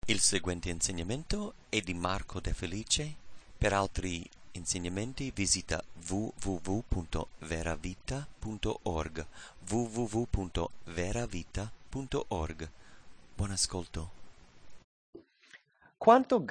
Il seguente insegnamento è di Marco De Felice. Per altri insegnamenti visita www.veravita.org www.veravita.org. Buon ascolto. Quanto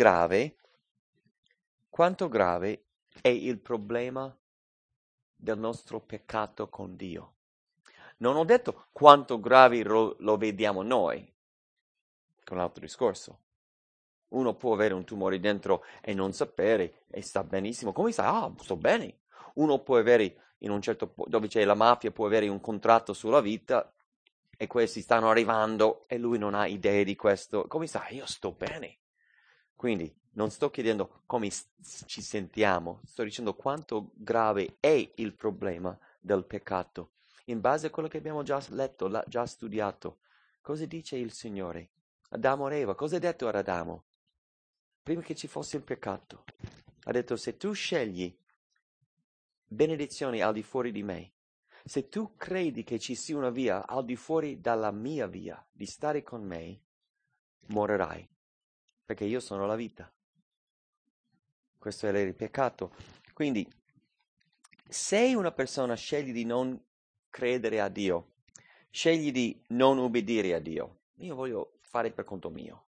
grave è il problema del nostro peccato con Dio? Non ho detto quanto grave lo vediamo noi, con l'altro discorso. Uno può avere un tumore dentro e non sapere, e sta benissimo. Come sai? Ah, sto bene. Uno può avere, in un certo dove c'è la mafia, può avere un contratto sulla vita, e questi stanno arrivando, e lui non ha idea di questo. Come sai? Io sto bene. Quindi non sto chiedendo come ci sentiamo, sto dicendo quanto grave è il problema del peccato. In base a quello che abbiamo già letto, già studiato, cosa dice il Signore? Adamo e Eva, cosa ha detto ad Adamo? Prima che ci fosse il peccato, ha detto: se tu scegli benedizioni al di fuori di me, se tu credi che ci sia una via al di fuori dalla mia via di stare con me, morirai, perché io sono la vita. Questo è il peccato. Quindi, se una persona sceglie di non credere a Dio, sceglie di non obbedire a Dio, io voglio fare per conto mio.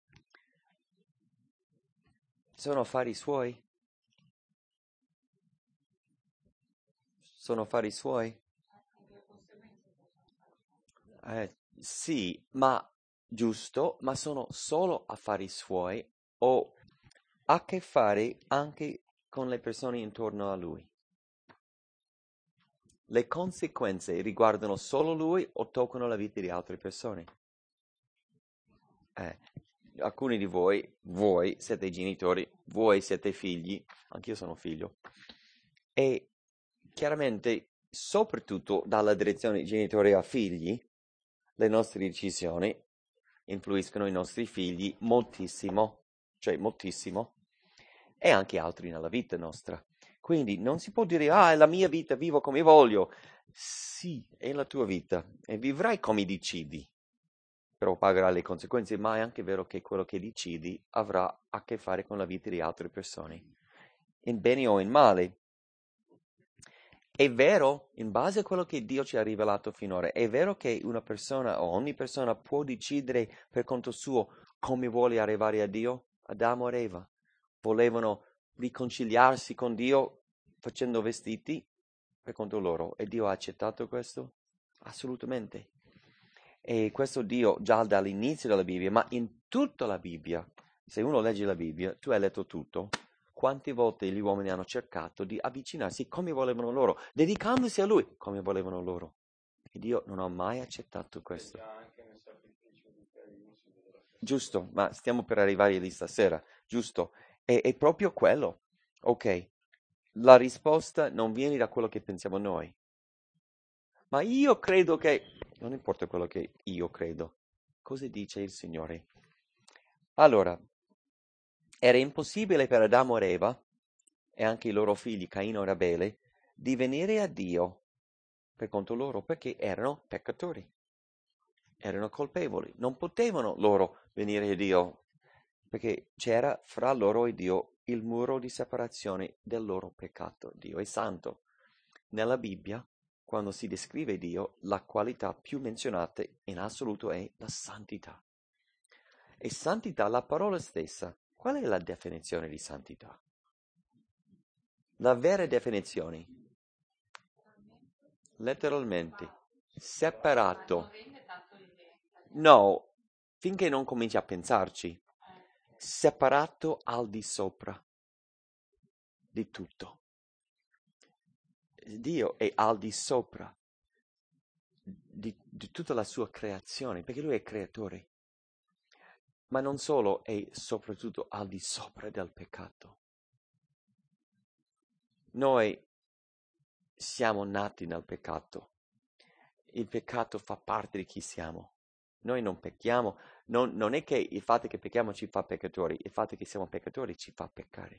Sono affari suoi? Sono affari suoi? Sì, ma giusto, ma sono solo affari suoi o ha a che fare anche con le persone intorno a lui? Le conseguenze riguardano solo lui o toccano la vita di altre persone? Alcuni di voi siete genitori, voi siete figli, anch'io sono figlio, e chiaramente, soprattutto dalla direzione genitori a figli, le nostre decisioni influiscono i nostri figli moltissimo, cioè moltissimo, e anche altri nella vita nostra. Quindi non si può dire: ah, è la mia vita, vivo come voglio. Sì, è la tua vita e vivrai come decidi, però pagherai le conseguenze, ma è anche vero che quello che decidi avrà a che fare con la vita di altre persone, in bene o in male. È vero, in base a quello che Dio ci ha rivelato finora, è vero che una persona o ogni persona può decidere per conto suo come vuole arrivare a Dio. Adamo ed Eva volevano riconciliarsi con Dio facendo vestiti per conto loro, e Dio ha accettato questo? Assolutamente. E questo Dio già dall'inizio della Bibbia, ma in tutta la Bibbia, se uno legge la Bibbia, tu hai letto tutto, quante volte gli uomini hanno cercato di avvicinarsi come volevano loro, dedicandosi a Lui come volevano loro. E Dio non ha mai accettato questo. Giusto, ma stiamo per arrivare lì stasera, giusto? È proprio quello. Ok, la risposta non viene da quello che pensiamo noi. Ma io credo che... Non importa quello che io credo. Cosa dice il Signore? Allora, era impossibile per Adamo ed Eva, e anche i loro figli Caino e Abele, di venire a Dio per conto loro, perché erano peccatori, erano colpevoli. Non potevano loro venire a Dio, perché c'era fra loro e Dio il muro di separazione del loro peccato. Dio è santo. Nella Bibbia, quando si descrive Dio, la qualità più menzionata in assoluto è la santità. E santità, la parola stessa, qual è la definizione di santità? La vera definizione, letteralmente, separato. No, finché non cominci a pensarci, separato al di sopra di tutto. Dio è al di sopra di tutta la sua creazione, perché Lui è creatore. Ma non solo, è soprattutto al di sopra del peccato. Noi siamo nati nel peccato. Il peccato fa parte di chi siamo. Noi non pecchiamo, non è che il fatto che pecchiamo ci fa peccatori, il fatto che siamo peccatori ci fa peccare.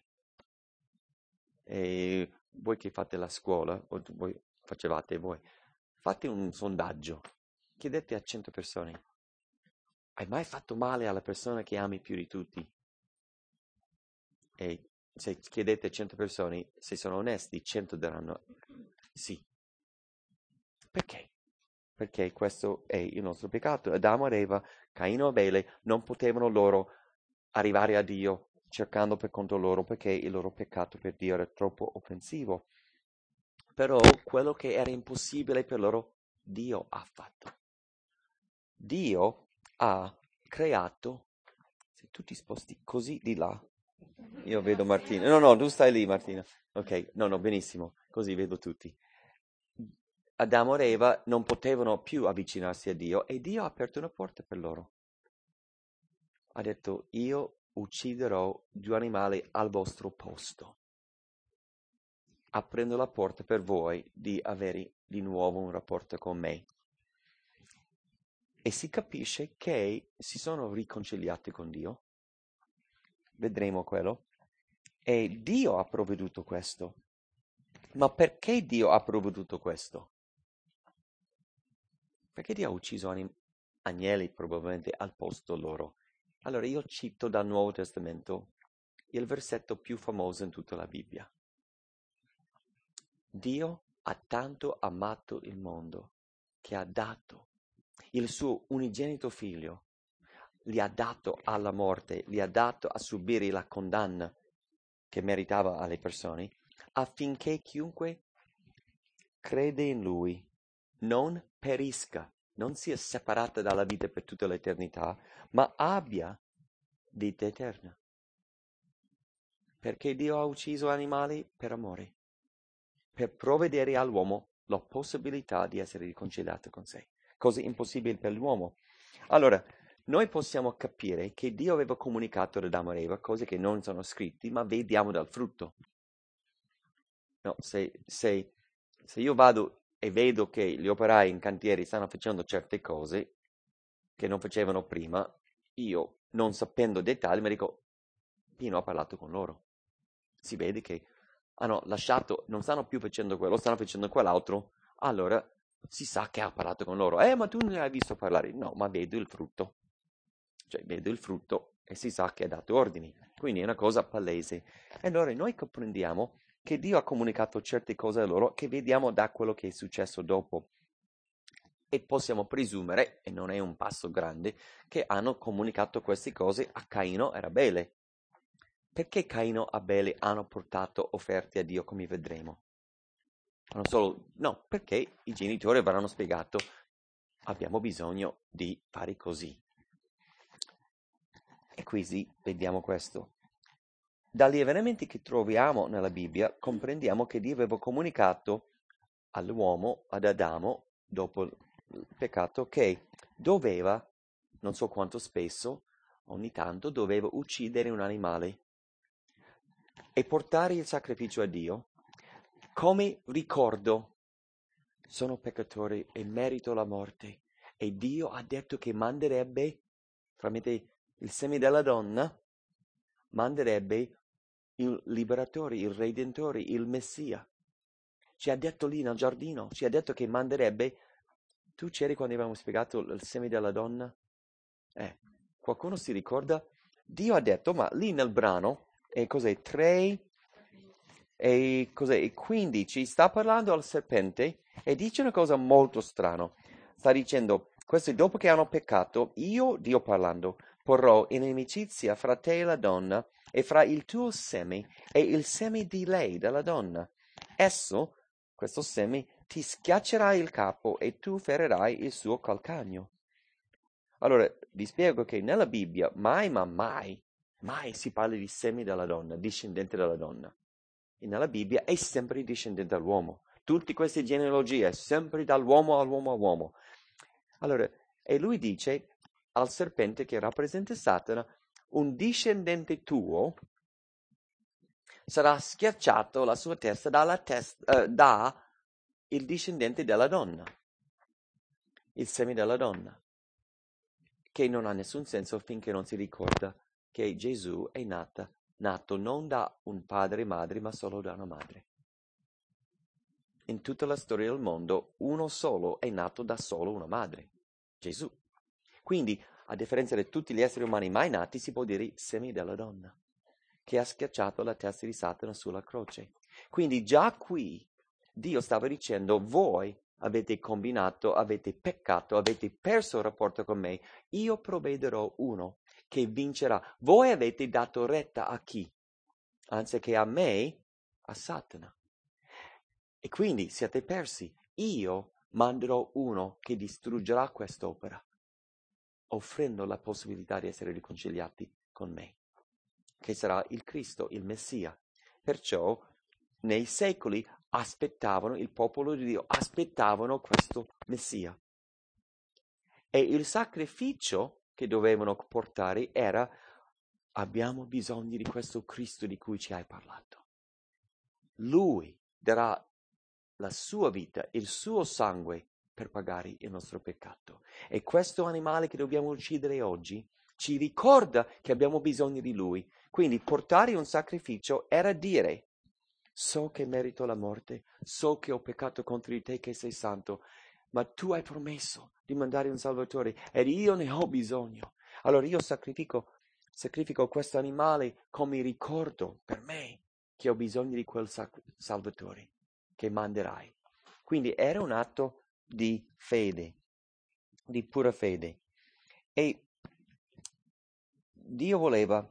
E voi che fate la scuola, o voi facevate voi, fate un sondaggio, chiedete a 100 persone, hai mai fatto male alla persona che ami più di tutti? E se chiedete a 100 persone, se sono onesti, 100 diranno sì. Perché? Perché questo è il nostro peccato. Adamo ed Eva, Caino e Abele, non potevano loro arrivare a Dio cercando per conto loro, perché il loro peccato per Dio era troppo offensivo. Però quello che era impossibile per loro, Dio ha fatto. Dio ha creato, se tu ti sposti così di là, io vedo Martina. No, tu stai lì, Martina. Ok, no, benissimo, così vedo tutti. Adamo e Eva non potevano più avvicinarsi a Dio e Dio ha aperto una porta per loro. Ha detto, io ucciderò 2 animali al vostro posto, aprendo la porta per voi di avere di nuovo un rapporto con me. E si capisce che si sono riconciliati con Dio. Vedremo quello. E Dio ha provveduto questo. Ma perché Dio ha provveduto questo? Perché Dio ha ucciso agnelli probabilmente al posto loro. Allora io cito dal Nuovo Testamento il versetto più famoso in tutta la Bibbia. Dio ha tanto amato il mondo che ha dato il suo unigenito figlio, li ha dato alla morte, li ha dato a subire la condanna che meritava alle persone, affinché chiunque crede in lui non perisca, non sia separata dalla vita per tutta l'eternità, ma abbia vita eterna. Perché Dio ha ucciso animali? Per amore, per provvedere all'uomo la possibilità di essere riconciliato con sé. Cosa impossibile per l'uomo. Allora, noi possiamo capire che Dio aveva comunicato ad Adamo e Eva cose che non sono scritte, ma vediamo dal frutto. No, se io vado e vedo che gli operai in cantieri stanno facendo certe cose che non facevano prima, io, non sapendo dettagli, mi dico, Pino ha parlato con loro. Si vede che hanno lasciato, non stanno più facendo quello, stanno facendo quell'altro, allora si sa che ha parlato con loro. Ma tu non hai visto parlare? No, ma vedo il frutto. Cioè, vedo il frutto e si sa che ha dato ordini. Quindi è una cosa palese. E allora noi comprendiamo che Dio ha comunicato certe cose a loro che vediamo da quello che è successo dopo. E possiamo presumere, e non è un passo grande, che hanno comunicato queste cose a Caino e Abele. Perché Caino e Abele hanno portato offerte a Dio, come vedremo? No, perché i genitori avranno spiegato, abbiamo bisogno di fare così. E quindi vediamo questo. Dagli avvenimenti che troviamo nella Bibbia comprendiamo che Dio aveva comunicato all'uomo, ad Adamo, dopo il peccato, che doveva, non so quanto spesso, ogni tanto doveva uccidere un animale e portare il sacrificio a Dio come ricordo. Sono peccatore e merito la morte. E Dio ha detto che manderebbe, tramite il seme della donna, manderebbe il liberatore, il redentore, il Messia. Ci ha detto lì nel giardino, ci ha detto che manderebbe. Tu c'eri quando abbiamo spiegato il seme della donna? Qualcuno si ricorda? Dio ha detto, ma lì nel brano, cos'è? 3 e cos'è? E 15 sta parlando al serpente e dice una cosa molto strana. Sta dicendo, questo è dopo che hanno peccato, io, Dio parlando, porrò inimicizia fra te e la donna e fra il tuo seme e il seme di lei, della donna. Esso, questo seme, ti schiaccerà il capo e tu ferirai il suo calcagno. Allora, vi spiego che nella Bibbia mai si parla di semi della donna, discendente della donna. E nella Bibbia è sempre discendente dall'uomo. Tutte queste genealogie, sempre dall'uomo all'uomo. Allora, e lui dice al serpente che rappresenta Satana, un discendente tuo sarà schiacciato la sua testa da il discendente della donna, il seme della donna, che non ha nessun senso finché non si ricorda che Gesù è nato non da un padre e madre, ma solo da una madre. In tutta la storia del mondo, uno solo è nato da solo una madre, Gesù. Quindi a differenza di tutti gli esseri umani mai nati, si può dire semi della donna, che ha schiacciato la testa di Satana sulla croce. Quindi già qui Dio stava dicendo: voi avete combinato, avete peccato, avete perso il rapporto con me, io provvederò uno che vincerà. Voi avete dato retta a chi? Anziché a me, a Satana. E quindi siete persi. Io manderò uno che distruggerà quest'opera, offrendo la possibilità di essere riconciliati con me, che sarà il Cristo, il Messia. Perciò nei secoli aspettavano, il popolo di Dio aspettavano questo Messia. E il sacrificio che dovevano portare era: abbiamo bisogno di questo Cristo di cui ci hai parlato. Lui darà la sua vita, il suo sangue per pagare il nostro peccato. E questo animale che dobbiamo uccidere oggi ci ricorda che abbiamo bisogno di lui. Quindi portare un sacrificio era dire: so che merito la morte, so che ho peccato contro di te che sei santo, ma tu hai promesso di mandare un Salvatore ed io ne ho bisogno. Allora io sacrifico questo animale come ricordo per me che ho bisogno di quel Salvatore che manderai. Quindi era un atto di fede, di pura fede. E Dio voleva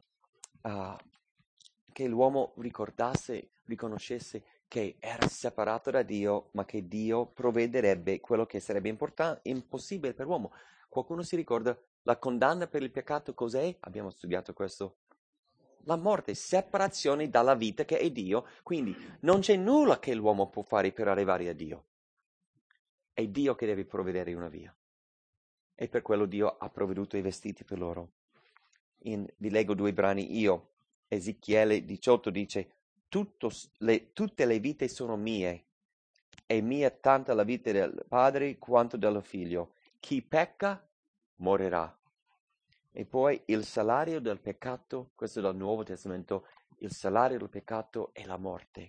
che l'uomo riconoscesse che era separato da Dio, ma che Dio provvederebbe quello che sarebbe impossibile per l'uomo. Qualcuno si ricorda la condanna per il peccato cos'è? Abbiamo studiato questo. La morte, separazione dalla vita che è Dio, quindi non c'è nulla che l'uomo può fare per arrivare a Dio. È Dio che deve provvedere una via. E per quello Dio ha provveduto i vestiti per loro. Vi leggo 2 brani io. Ezechiele 18 dice: tutte le vite sono mie, e mia tanta la vita del padre quanto dello figlio. Chi pecca morirà. E poi il salario del peccato, questo è dal Nuovo Testamento, il salario del peccato è la morte.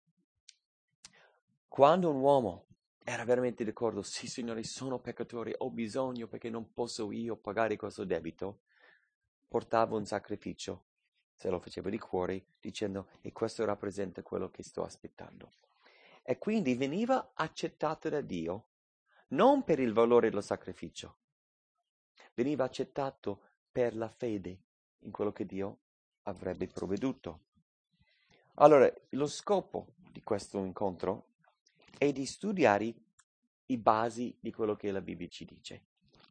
Quando un uomo era veramente d'accordo: sì Signore, sono peccatore, ho bisogno perché non posso io pagare questo debito, portava un sacrificio, se lo faceva di cuore, dicendo: e questo rappresenta quello che sto aspettando. E quindi veniva accettato da Dio non per il valore del sacrificio, veniva accettato per la fede in quello che Dio avrebbe provveduto. Allora, lo scopo di questo incontro è di studiare i basi di quello che la Bibbia ci dice.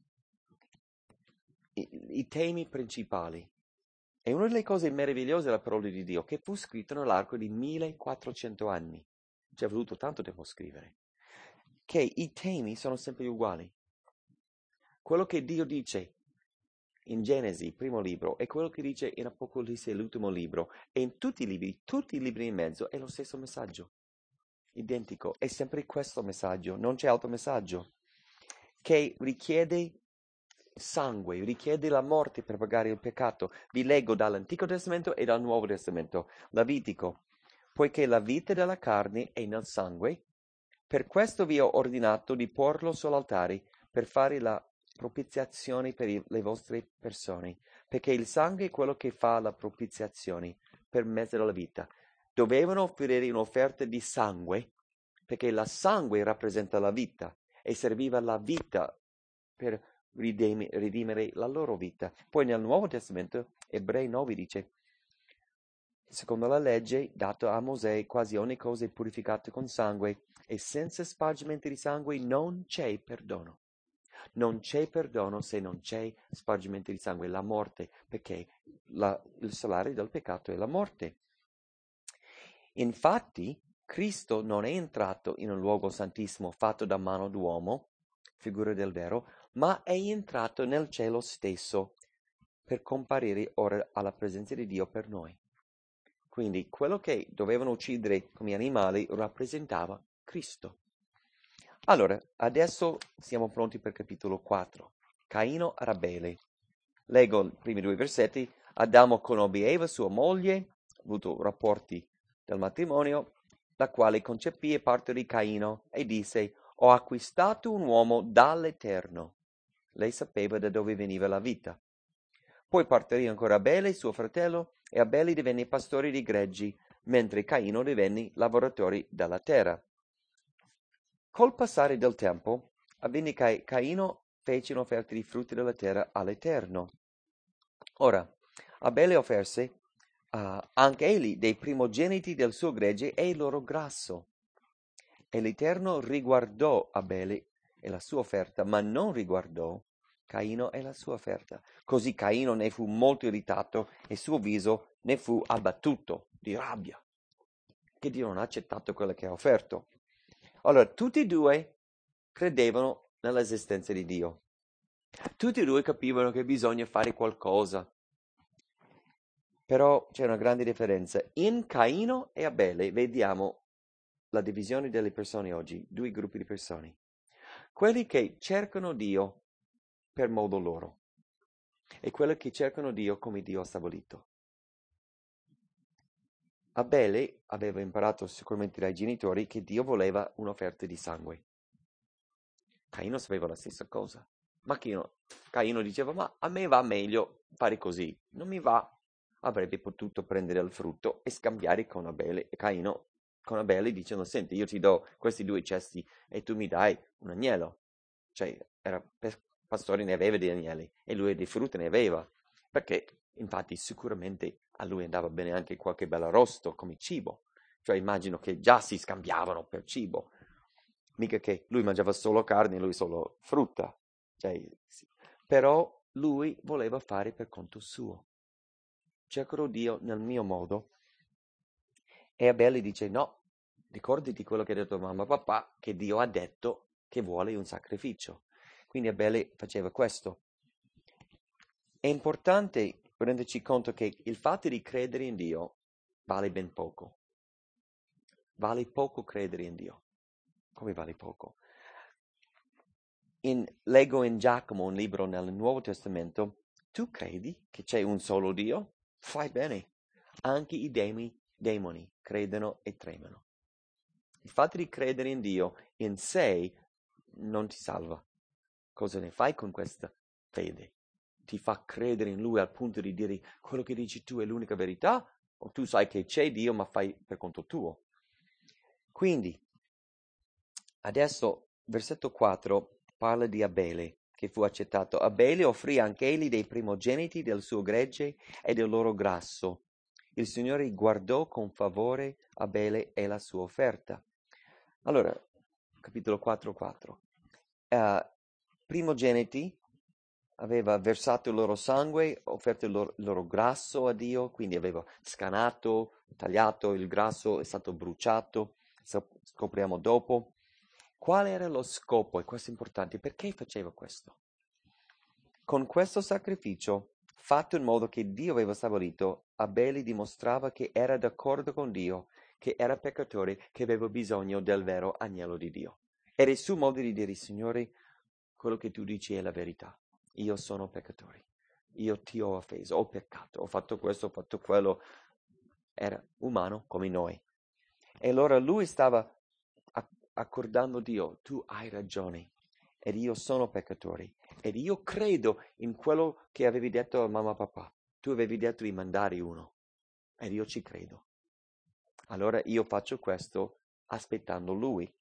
I temi principali. E una delle cose meravigliose della parola di Dio che fu scritto nell'arco di 1400 anni. Ci è voluto tanto tempo a scrivere. Che i temi sono sempre uguali. Quello che Dio dice in Genesi, primo libro, e quello che dice in Apocalisse, l'ultimo libro, e in tutti i libri in mezzo, è lo stesso messaggio. Identico. È sempre questo messaggio, non c'è altro messaggio. Che richiede sangue, richiede la morte per pagare il peccato. Vi leggo dall'Antico Testamento e dal Nuovo Testamento. Levitico: poiché la vita della carne è nel sangue, per questo vi ho ordinato di porlo sull'altare per fare la propiziazione per le vostre persone, perché il sangue è quello che fa la propiziazione per mezzo della vita. Dovevano offrire un'offerta di sangue, perché il sangue rappresenta la vita e serviva la vita per redimere la loro vita. Poi nel Nuovo Testamento, Ebrei 9 dice: secondo la legge data a Mosè, quasi ogni cosa è purificata con sangue, e senza spargimento di sangue non c'è perdono. Non c'è perdono se non c'è spargimento di sangue, la morte, perché il salario del peccato è la morte. Infatti, Cristo non è entrato in un luogo santissimo fatto da mano d'uomo, figura del vero, ma è entrato nel cielo stesso per comparire ora alla presenza di Dio per noi. Quindi quello che dovevano uccidere come animali rappresentava Cristo. Allora, adesso siamo pronti per capitolo 4. Caino e Abele. Leggo i primi 2 versetti. Adamo conobbe Eva, sua moglie, ha avuto rapporti del matrimonio, la quale concepì e partorì Caino e disse: ho acquistato un uomo dall'Eterno. Lei sapeva da dove veniva la vita. Poi partorì ancora Abele, suo fratello, e Abele divenne pastore di greggi, mentre Caino divenne lavoratore della terra. Col passare del tempo, avvenne che Caino fece un'offerta di frutti della terra all'Eterno. Ora, Abele offerse anche egli dei primogeniti del suo gregge e il loro grasso. E l'Eterno riguardò Abele e la sua offerta, ma non riguardò Caino e la sua offerta. Così Caino ne fu molto irritato e il suo viso ne fu abbattuto di rabbia, che Dio non ha accettato quello che ha offerto. Allora, tutti e due credevano nell'esistenza di Dio. Tutti e due capivano che bisogna fare qualcosa. Però c'è una grande differenza. In Caino e Abele vediamo la divisione delle persone oggi, due gruppi di persone. Quelli che cercano Dio per modo loro e quelli che cercano Dio come Dio ha stabilito. Abele aveva imparato sicuramente dai genitori che Dio voleva un'offerta di sangue. Caino sapeva la stessa cosa. Ma Caino diceva, ma a me va meglio fare così. Non mi va. Avrebbe potuto prendere il frutto e scambiare con Abele. E Caino con Abele dicendo, senti, io ti do questi 2 cesti e tu mi dai un agnello. Cioè, era pastore, ne aveva degli agnelli e lui di frutta ne aveva. Perché, infatti, sicuramente a lui andava bene anche qualche bell'arrosto come cibo. Cioè, immagino che già si scambiavano per cibo. Mica che lui mangiava solo carne e lui solo frutta. Cioè, sì. Però lui voleva fare per conto suo. Cercherò Dio nel mio modo. E Abele dice, no, ricordati quello che ha detto mamma e papà, che Dio ha detto che vuole un sacrificio. Quindi Abele faceva questo. È importante renderci conto che il fatto di credere in Dio vale ben poco. Vale poco credere in Dio. Come vale poco? Leggo in Giacomo, un libro nel Nuovo Testamento, tu credi che c'è un solo Dio? Fai bene. Anche i demoni credono e tremano. Il fatto di credere in Dio in sé non ti salva. Cosa ne fai con questa fede? Ti fa credere in Lui al punto di dire quello che dici tu è l'unica verità? O tu sai che c'è Dio ma fai per conto tuo? Quindi, adesso, versetto 4 parla di Abele, che fu accettato. Abele offrì anche egli dei primogeniti del suo gregge e del loro grasso. Il Signore guardò con favore Abele e la sua offerta. Allora, capitolo 4:4. Primogeniti aveva versato il loro sangue, offerto il loro grasso a Dio, quindi aveva scanato, tagliato il grasso, è stato bruciato, scopriamo dopo. Qual era lo scopo? E questo è importante, perché faceva questo? Con questo sacrificio, fatto in modo che Dio aveva stabilito, Abele dimostrava che era d'accordo con Dio, che era peccatore, che aveva bisogno del vero agnello di Dio. Era il suo modo di dire, Signore, quello che tu dici è la verità. Io sono peccatore. Io ti ho offeso, ho peccato, ho fatto questo, ho fatto quello. Era umano come noi. E allora lui stava accordando Dio, tu hai ragione, ed io sono peccatore, ed io credo in quello che avevi detto a mamma e papà. Tu avevi detto di mandare uno, ed io ci credo. Allora io faccio questo aspettando lui.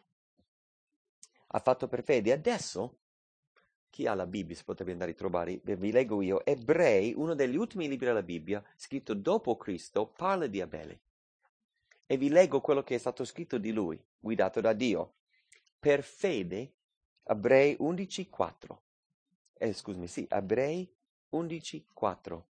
Ha fatto per fede. Adesso, chi ha la Bibbia si potrebbe andare a trovare, vi leggo io, Ebrei, uno degli ultimi libri della Bibbia, scritto dopo Cristo, parla di Abele. E vi leggo quello che è stato scritto di lui, guidato da Dio. Per fede, Ebrei 11:4. Ebrei 11:4.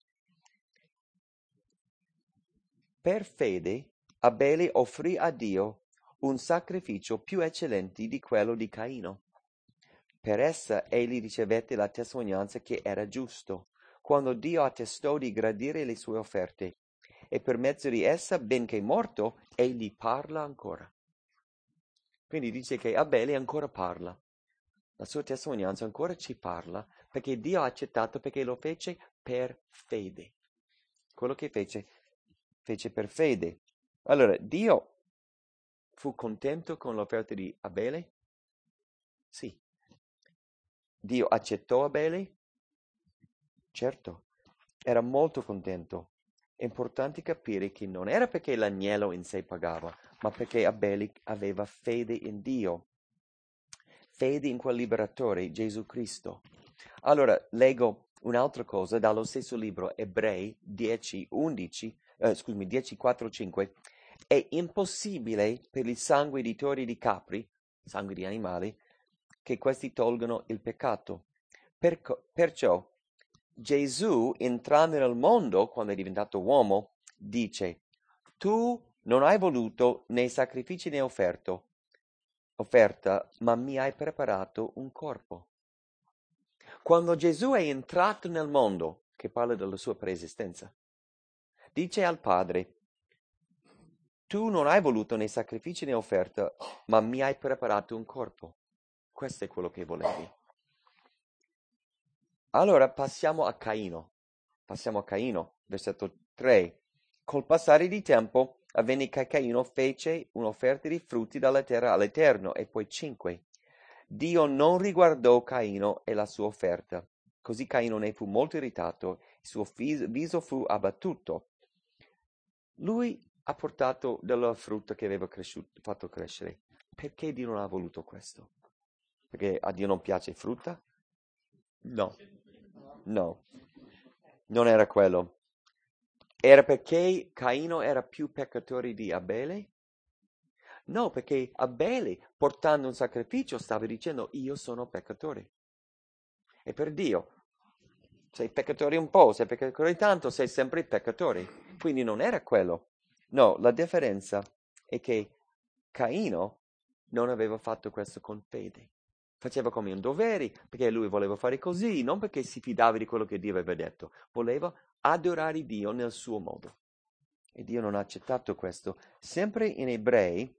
Per fede, Abele offrì a Dio un sacrificio più eccellente di quello di Caino. Per essa egli ricevette la testimonianza che era giusto, quando Dio attestò di gradire le sue offerte. E per mezzo di essa, benché morto, egli parla ancora. Quindi dice che Abele ancora parla. La sua testimonianza ancora ci parla, perché Dio ha accettato, perché lo fece per fede. Quello che fece per fede. Allora, Dio fu contento con l'offerta di Abele? Sì. Dio accettò Abele? Certo, era molto contento. È importante capire che non era perché l'agnello in sé pagava, ma perché Abele aveva fede in Dio, fede in quel liberatore, Gesù Cristo. Allora, leggo un'altra cosa dallo stesso libro, Ebrei 10, 10, 4, 5. È impossibile per il sangue di tori e di capri, sangue di animali, che questi tolgano il peccato. Perciò Gesù, entrando nel mondo, quando è diventato uomo, dice: tu non hai voluto né sacrifici né offerta, ma mi hai preparato un corpo. Quando Gesù è entrato nel mondo, che parla della sua preesistenza, dice al Padre: tu non hai voluto né sacrifici né offerta, ma mi hai preparato un corpo. Questo è quello che volevi. Allora passiamo a Caino. Versetto 3. Col passare di tempo avvenne che Caino fece un'offerta di frutti dalla terra all'Eterno. E poi 5. Dio non riguardò Caino e la sua offerta. Così Caino ne fu molto irritato, il suo viso fu abbattuto. Lui ha portato della frutta che aveva fatto crescere. Perché Dio non ha voluto questo? Perché a Dio non piace frutta? No, non era quello. Era perché Caino era più peccatore di Abele? No, perché Abele, portando un sacrificio, stava dicendo: io sono peccatore. E per Dio, sei peccatore un po', sei peccatore tanto, sei sempre peccatore. Quindi non era quello. No, la differenza è che Caino non aveva fatto questo con fede. Faceva come un dovere, perché lui voleva fare così, non perché si fidava di quello che Dio aveva detto. Voleva adorare Dio nel suo modo. E Dio non ha accettato questo. Sempre in Ebrei,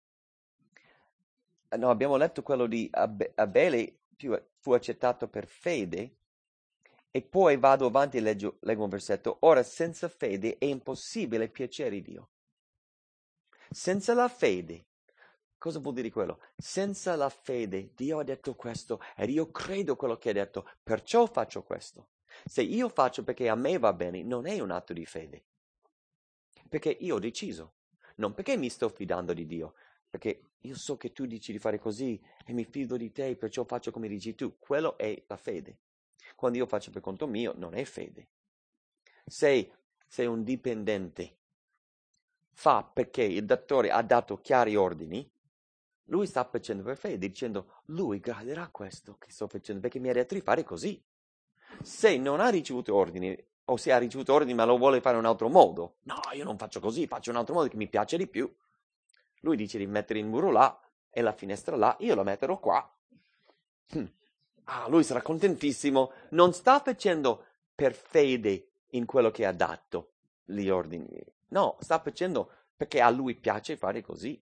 no, abbiamo letto quello di Abele fu accettato per fede, e poi vado avanti e leggo un versetto. Ora, senza fede è impossibile piacere Dio. Senza la fede, cosa vuol dire quello? Senza la fede, Dio ha detto questo ed io credo quello che ha detto, perciò faccio questo. Se io faccio perché a me va bene, non è un atto di fede. Perché io ho deciso, non perché mi sto fidando di Dio, perché io so che tu dici di fare così e mi fido di te, perciò faccio come dici tu. Quello è la fede. Quando io faccio per conto mio, non è fede. Se un dipendente fa perché il datore ha dato chiari ordini, lui sta facendo per fede, dicendo: lui graderà questo che sto facendo perché mi ha detto di fare così. Se non ha ricevuto ordini, o se ha ricevuto ordini ma lo vuole fare in un altro modo, no, io non faccio così, faccio un altro modo che mi piace di più. Lui dice di mettere il muro là e la finestra là, io la metterò qua. Lui sarà contentissimo. Non sta facendo per fede in quello che ha dato gli ordini. No, sta facendo perché a lui piace fare così.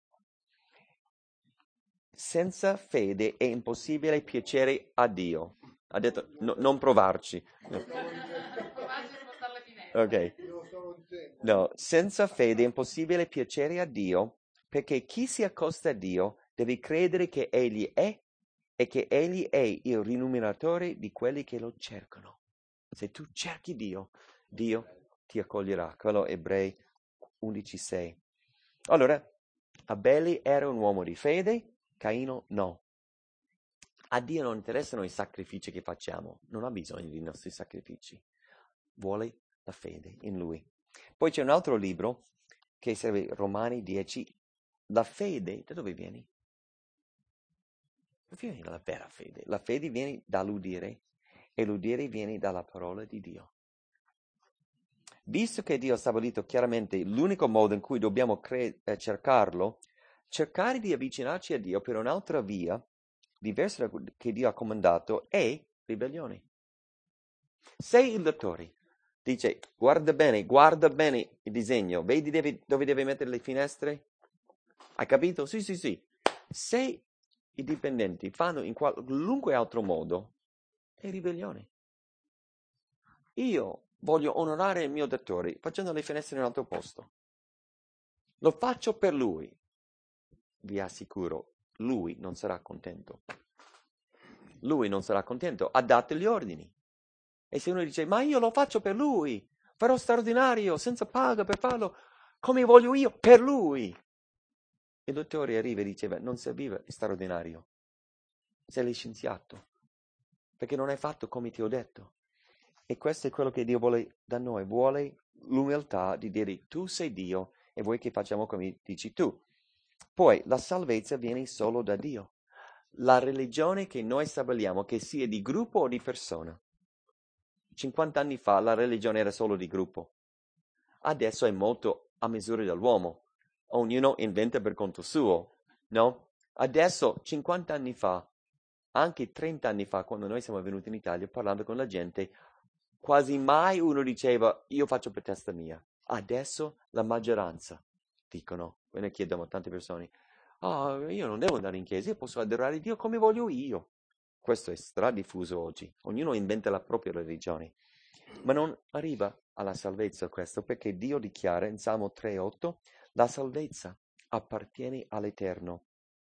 Senza fede è impossibile piacere a Dio. Ha detto non provarci. No. Ok. No, senza fede è impossibile piacere a Dio, perché chi si accosta a Dio deve credere che Egli è e che Egli è il rimuneratore di quelli che lo cercano. Se tu cerchi Dio, Dio ti accoglierà. Quello Ebrei 11:6. Allora, Abele era un uomo di fede, Caino no. A Dio non interessano i sacrifici che facciamo, non ha bisogno dei nostri sacrifici, vuole la fede in Lui. Poi c'è un altro libro che serve, Romani 10, la fede, da dove viene? Da dove viene la vera fede? La fede viene dall'udire e l'udire viene dalla parola di Dio. Visto che Dio ha stabilito chiaramente l'unico modo in cui dobbiamo cercarlo, cercare di avvicinarci a Dio per un'altra via, diversa da che Dio ha comandato, è ribellione. Se il dottore dice: guarda bene il disegno, vedi dove deve mettere le finestre? Hai capito? Sì. Se i dipendenti fanno in qualunque altro modo, è ribellione. Io voglio onorare il mio dottore facendo le finestre in un altro posto. Lo faccio per lui. Vi assicuro, lui non sarà contento. lui non sarà contento, ha dato gli ordini. E se uno dice, ma io lo faccio per lui, farò straordinario, senza paga per farlo, come voglio io, per lui. Il dottore arriva e diceva, non serviva straordinario, sei licenziato, perché non hai fatto come ti ho detto. E questo è quello che Dio vuole da noi, vuole l'umiltà di dire, tu sei Dio e vuoi che facciamo come dici tu. Poi la salvezza viene solo da Dio. La religione che noi stabiliamo, che sia di gruppo o di persona. 50 anni fa la religione era solo di gruppo. Adesso è molto a misura dell'uomo. Ognuno inventa per conto suo, no? Adesso, 50 anni fa, anche 30 anni fa, quando noi siamo venuti in Italia, parlando con la gente, quasi mai uno diceva, io faccio per testa mia. Adesso la maggioranza dicono, noi chiediamo a tante persone, io non devo andare in chiesa, io posso adorare Dio come voglio io. Questo è stradiffuso oggi. Ognuno inventa la propria religione. Ma non arriva alla salvezza questo, perché Dio dichiara in Salmo 3,8, la salvezza appartiene all'Eterno.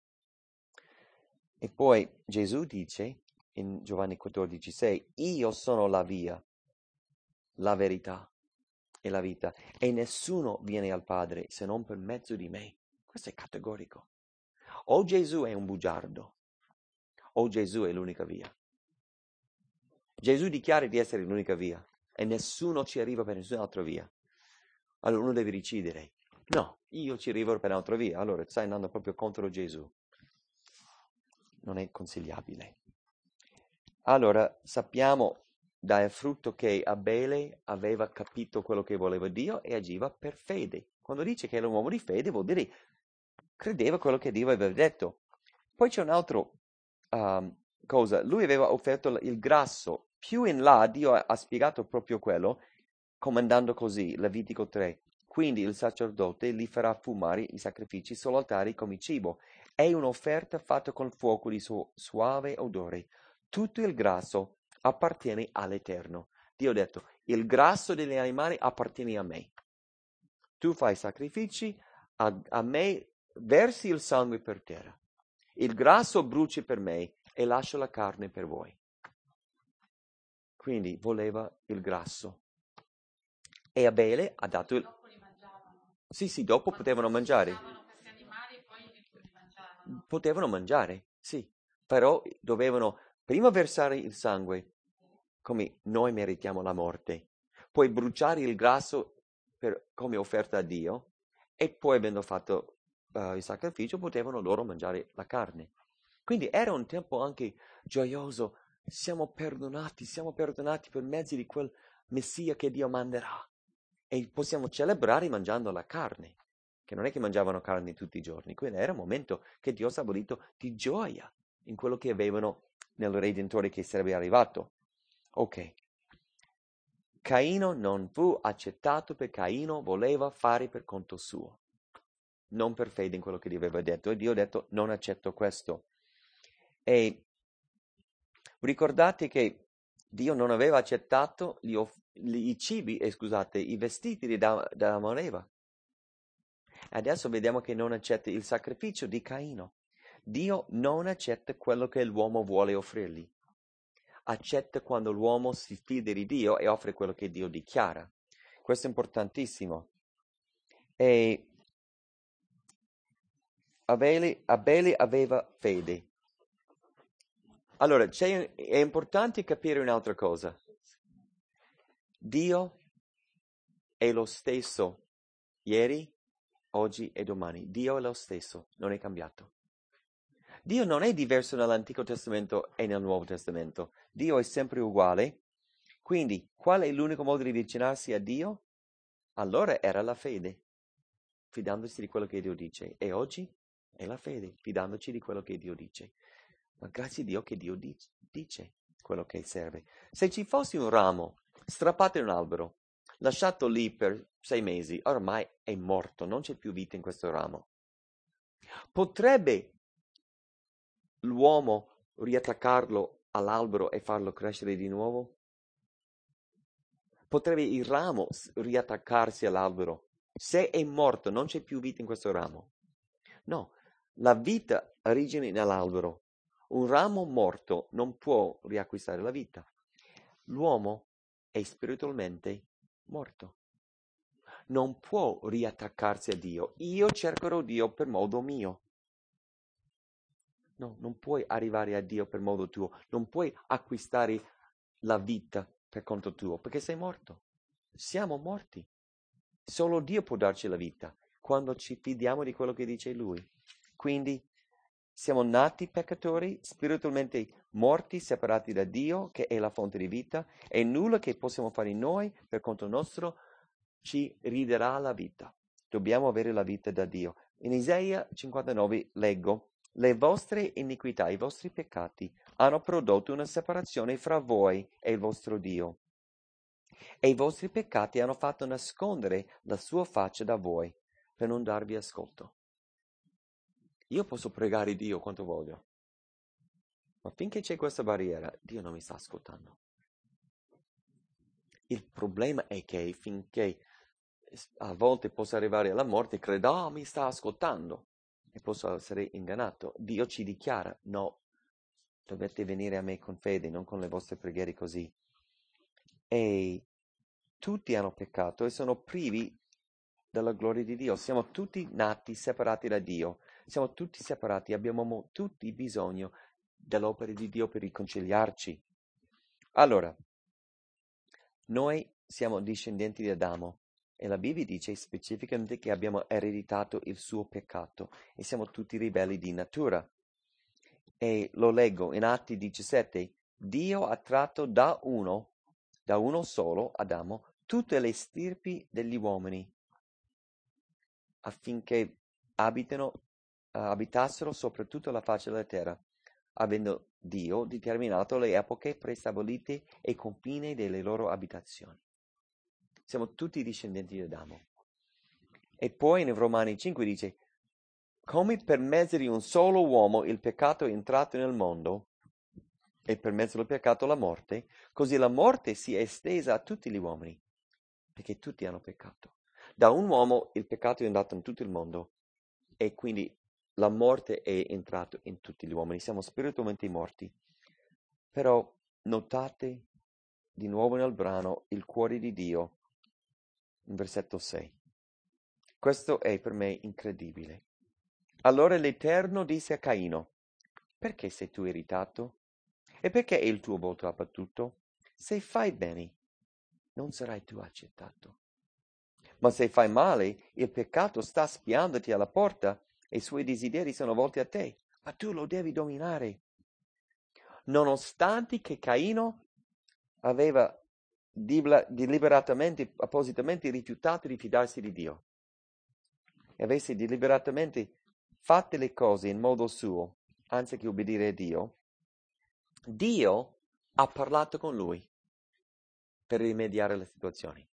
E poi Gesù dice in Giovanni 14,6, io sono la via, la verità e la vita, e nessuno viene al Padre se non per mezzo di me. Questo è categorico. O Gesù è un bugiardo, o Gesù è l'unica via. Gesù dichiara di essere l'unica via e nessuno ci arriva per nessun'altra via. Allora uno deve decidere, no, io ci arrivo per un'altra via, allora stai andando proprio contro Gesù. Non è consigliabile. Allora sappiamo dal frutto che Abele aveva capito quello che voleva Dio e agiva per fede. Quando dice che era un uomo di fede vuol dire credeva quello che Dio aveva detto. Poi c'è un'altra cosa, lui aveva offerto il grasso. Più in là Dio ha spiegato proprio quello, comandando così, Levitico 3. Quindi il sacerdote li farà fumare i sacrifici sull'altare come cibo. È un'offerta fatta con fuoco di suave odore. Tutto il grasso appartiene all'Eterno. Dio ha detto, il grasso degli animali appartiene a me. Tu fai sacrifici, a me versi il sangue per terra. Il grasso bruci per me e lascio la carne per voi. Quindi voleva il grasso. E Abele ha dato il... Dopo li mangiavano. Sì, dopo potevano mangiare. Mangiavano questi animali e poi li mangiavano. Potevano mangiare, sì. Però dovevano prima versare il sangue, come noi meritiamo la morte. Poi bruciare il grasso come offerta a Dio. E poi, avendo fatto il sacrificio, potevano loro mangiare la carne. Quindi era un tempo anche gioioso. Siamo perdonati per mezzo di quel Messia che Dio manderà. E possiamo celebrare mangiando la carne, che non è che mangiavano carne tutti i giorni. Quindi era un momento che Dio ha stabilito di gioia in quello che avevano nel Redentore che sarebbe arrivato. Ok. Caino non fu accettato perché Caino voleva fare per conto suo, non per fede in quello che Dio aveva detto. E Dio ha detto, non accetto questo. E ricordate che Dio non aveva accettato i cibi, i vestiti di Adamo ed Eva. Adesso vediamo che non accetta il sacrificio di Caino. Dio non accetta quello che l'uomo vuole offrirgli. Accetta quando l'uomo si fida di Dio e offre quello che Dio dichiara. Questo è importantissimo. E Abele aveva fede. Allora, è importante capire un'altra cosa. Dio è lo stesso ieri, oggi e domani. Dio è lo stesso, non è cambiato. Dio non è diverso nell'Antico Testamento e nel Nuovo Testamento. Dio è sempre uguale. Quindi, qual è l'unico modo di avvicinarsi a Dio? Allora era la fede, fidandosi di quello che Dio dice. E oggi è la fede, fidandoci di quello che Dio dice. Ma grazie a Dio che Dio dice quello che serve. Se ci fosse un ramo strappato in un albero, lasciato lì per 6 mesi, ormai è morto, non c'è più vita in questo ramo. Potrebbe l'uomo riattaccarlo all'albero e farlo crescere di nuovo? Potrebbe il ramo riattaccarsi all'albero? Se è morto, non c'è più vita in questo ramo. No, la vita origina nell'albero. Un ramo morto non può riacquistare la vita. L'uomo è spiritualmente morto. Non può riattaccarsi a Dio. Io cercherò Dio per modo mio. No, non puoi arrivare a Dio per modo tuo. Non puoi acquistare la vita per conto tuo, perché sei morto. Siamo morti. Solo Dio può darci la vita, quando ci fidiamo di quello che dice Lui. Quindi siamo nati peccatori, spiritualmente morti, separati da Dio, che è la fonte di vita, e nulla che possiamo fare noi per conto nostro ci ridarà la vita. Dobbiamo avere la vita da Dio. In Isaia 59 leggo: le vostre iniquità, i vostri peccati hanno prodotto una separazione fra voi e il vostro Dio. E i vostri peccati hanno fatto nascondere la sua faccia da voi per non darvi ascolto. Io posso pregare Dio quanto voglio, ma finché c'è questa barriera, Dio non mi sta ascoltando. Il problema è che finché a volte posso arrivare alla morte, credo, mi sta ascoltando, e posso essere ingannato. Dio ci dichiara: no, dovete venire a me con fede, non con le vostre preghiere così. E tutti hanno peccato e sono privi della gloria di Dio. Siamo tutti nati separati da Dio. Siamo tutti separati, abbiamo tutti bisogno dell'opera di Dio per riconciliarci. Allora, noi siamo discendenti di Adamo e la Bibbia dice specificamente che abbiamo ereditato il suo peccato e siamo tutti ribelli di natura. E lo leggo in Atti 17: Dio ha tratto da uno solo, Adamo, tutte le stirpi degli uomini affinché abitassero soprattutto la faccia della terra, avendo Dio determinato le epoche prestabilite e i confini delle loro abitazioni. Siamo tutti discendenti di Adamo. E poi in Romani 5 dice: come per mezzo di un solo uomo il peccato è entrato nel mondo, e per mezzo del peccato la morte, così la morte si è estesa a tutti gli uomini, perché tutti hanno peccato. Da un uomo il peccato è andato in tutto il mondo, e quindi la morte è entrata in tutti gli uomini. Siamo spiritualmente morti. Però notate di nuovo nel brano il cuore di Dio, in versetto 6. Questo è per me incredibile. Allora l'Eterno disse a Caino: perché sei tu irritato? E perché è il tuo volto abbattuto? Se fai bene, non sarai tu accettato. Ma se fai male, il peccato sta spiandoti alla porta e i suoi desideri sono volti a te, ma tu lo devi dominare. Nonostante che Caino aveva deliberatamente, appositamente rifiutato di fidarsi di Dio e avesse deliberatamente fatte le cose in modo suo, anziché obbedire a Dio, Dio ha parlato con lui per rimediare la situazione.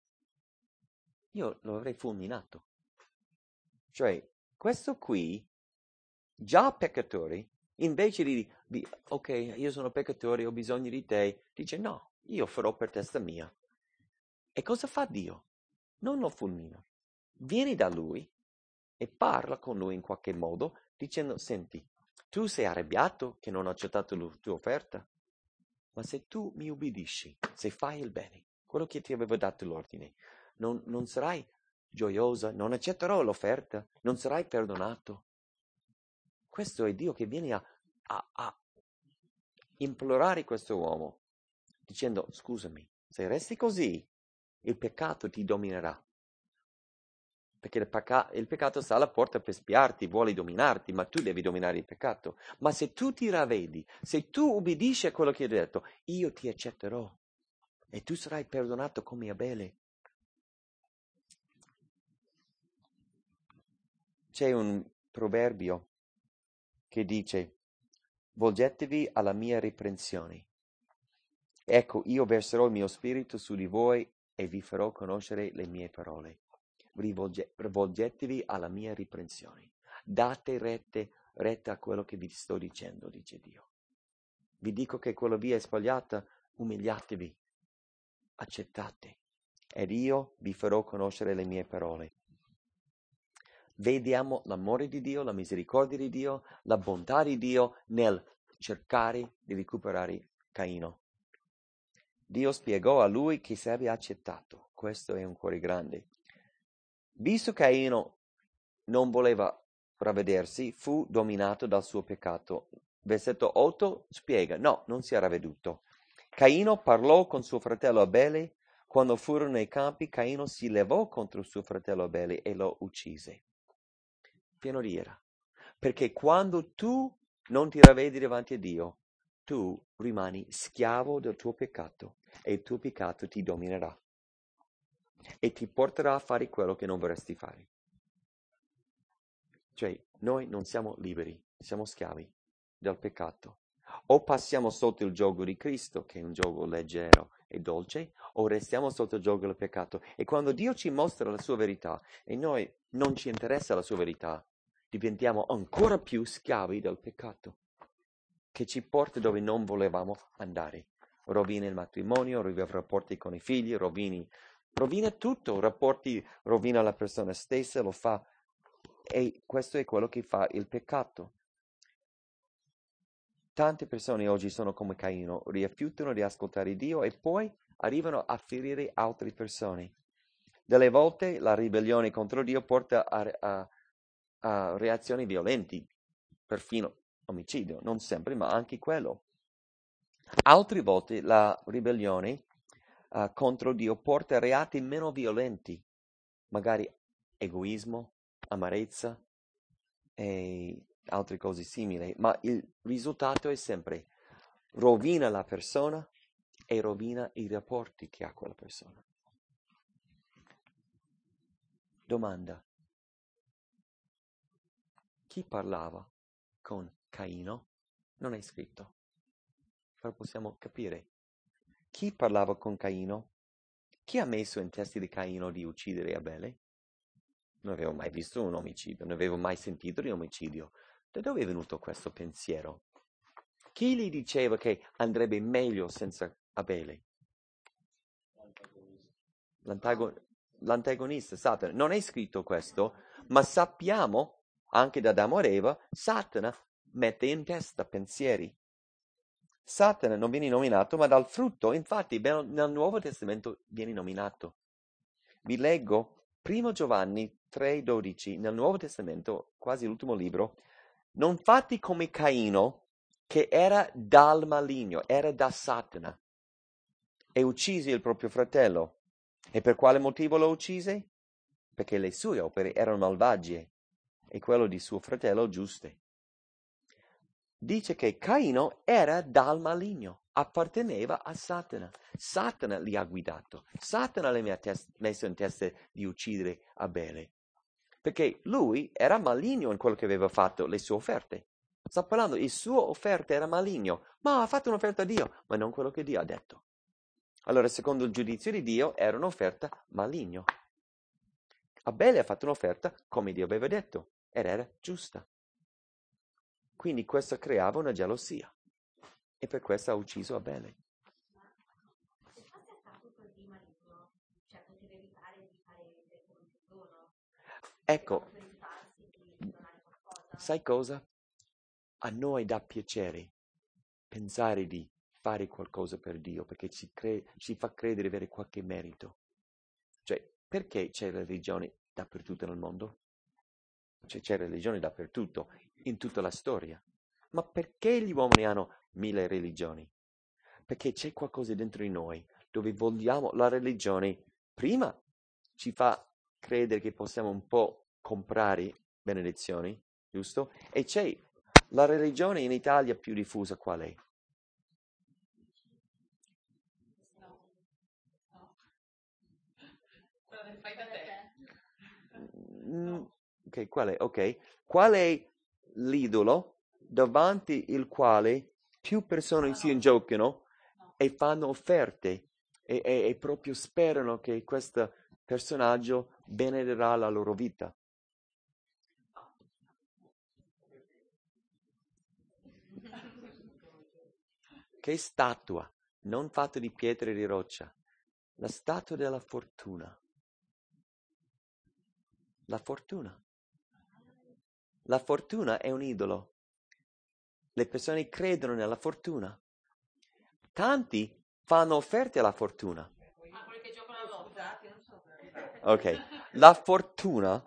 Io lo avrei fulminato. Cioè, questo qui, già peccatore, invece di ok, io sono peccatore, ho bisogno di te, dice no, io farò per testa mia. E cosa fa Dio? Non lo fulmina. Vieni da lui e parla con lui in qualche modo, dicendo: senti, tu sei arrabbiato che non ho accettato la tua offerta, ma se tu mi ubbidisci, se fai il bene, quello che ti avevo dato l'ordine, non sarai gioiosa, non accetterò l'offerta, non sarai perdonato. Questo è Dio che viene a implorare questo uomo, dicendo: scusami, se resti così, il peccato ti dominerà. Perché il peccato sta alla porta per spiarti, vuole dominarti, ma tu devi dominare il peccato. Ma se tu ti ravvedi, se tu ubbidisci a quello che ho detto, io ti accetterò e tu sarai perdonato come Abele. C'è un proverbio che dice: volgetevi alla mia riprensione. Ecco, io verserò il mio spirito su di voi e vi farò conoscere le mie parole. Rivolgetevi alla mia riprensione. Date retta a quello che vi sto dicendo, dice Dio. Vi dico che quella via è sbagliata, umiliatevi, accettate, ed io vi farò conoscere le mie parole. Vediamo l'amore di Dio, la misericordia di Dio, la bontà di Dio nel cercare di recuperare Caino. Dio spiegò a lui che sarebbe accettato. Questo è un cuore grande. Visto che Caino non voleva ravvedersi, fu dominato dal suo peccato. Versetto 8 spiega, no, non si era veduto. Caino parlò con suo fratello Abele. Quando furono nei campi, Caino si levò contro suo fratello Abele e lo uccise. Pieno di ira. Perché quando tu non ti ravvedi davanti a Dio, tu rimani schiavo del tuo peccato e il tuo peccato ti dominerà e ti porterà a fare quello che non vorresti fare. Cioè, noi non siamo liberi, siamo schiavi del peccato. O passiamo sotto il giogo di Cristo, che è un gioco leggero e dolce, o restiamo sotto il gioco del peccato. E quando Dio ci mostra la sua verità e noi non ci interessa la sua verità, diventiamo ancora più schiavi del peccato, che ci porta dove non volevamo andare. Rovina il matrimonio, rovina i rapporti con i figli, rovina tutto, rovina la persona stessa, lo fa. E questo è quello che fa il peccato. Tante persone oggi sono come Caino, rifiutano di ascoltare Dio e poi arrivano a ferire altre persone. Delle volte la ribellione contro Dio porta a reazioni violenti, perfino omicidio, non sempre, ma anche quello. Altre volte la ribellione contro Dio porta a reati meno violenti, magari egoismo, amarezza e altre cose simili, ma il risultato è sempre rovina la persona e rovina i rapporti che ha con la persona. Domanda: chi parlava con Caino? Non è scritto, però possiamo capire. Chi parlava con Caino? Chi ha messo in testa di Caino di uccidere Abele? Non avevo mai visto un omicidio, non avevo mai sentito di omicidio. Da dove è venuto questo pensiero? Chi gli diceva che andrebbe meglio senza Abele? L'antagonista, Satana. Non è scritto questo, ma sappiamo, anche da Adamo ed Eva, Satana mette in testa pensieri. Satana non viene nominato, ma dal frutto, infatti nel Nuovo Testamento viene nominato. Vi leggo 1 Giovanni 3,12, nel Nuovo Testamento, quasi l'ultimo libro. Non fate come Caino, che era dal maligno, era da Satana, e uccise il proprio fratello. E per quale motivo lo uccise? Perché le sue opere erano malvagie e quello di suo fratello giuste. Dice che Caino era dal maligno, apparteneva a Satana. Satana li ha guidato. Satana le ha messo in testa di uccidere Abele. Perché lui era maligno in quello che aveva fatto, le sue offerte. Sta parlando, il suo offerta era maligno, ma ha fatto un'offerta a Dio, ma non quello che Dio ha detto. Allora, secondo il giudizio di Dio, era un'offerta maligno. Abele ha fatto un'offerta come Dio aveva detto, ed era giusta. Quindi questo creava una gelosia, e per questo ha ucciso Abele. Se fosse stato così maligno, cioè poteva evitare di fare come sono, Ecco, autorizzarsi di donare qualcosa. sai cosa? A noi dà piacere pensare di fare qualcosa per Dio, perché ci fa credere di avere qualche merito. Cioè, perché c'è religione dappertutto nel mondo? Cioè, c'è religione dappertutto, in tutta la storia. Ma perché gli uomini hanno 1000 religioni? Perché c'è qualcosa dentro di noi dove vogliamo la religione. Prima ci fa credere che possiamo un po' comprare benedizioni, giusto? E c'è la religione in Italia più diffusa qual è? Quello del fai da te. Ok, qual è? Ok. Qual è l'idolo davanti il quale più persone si ingiocano e fanno offerte e proprio sperano che questo personaggio benedirà la loro vita? Che statua, non fatta di pietre e di roccia, la statua della fortuna. La fortuna. La fortuna è un idolo. le persone credono nella fortuna. Tanti fanno offerte alla fortuna. Ah, quelli che giocano a lotto. Ok, la fortuna,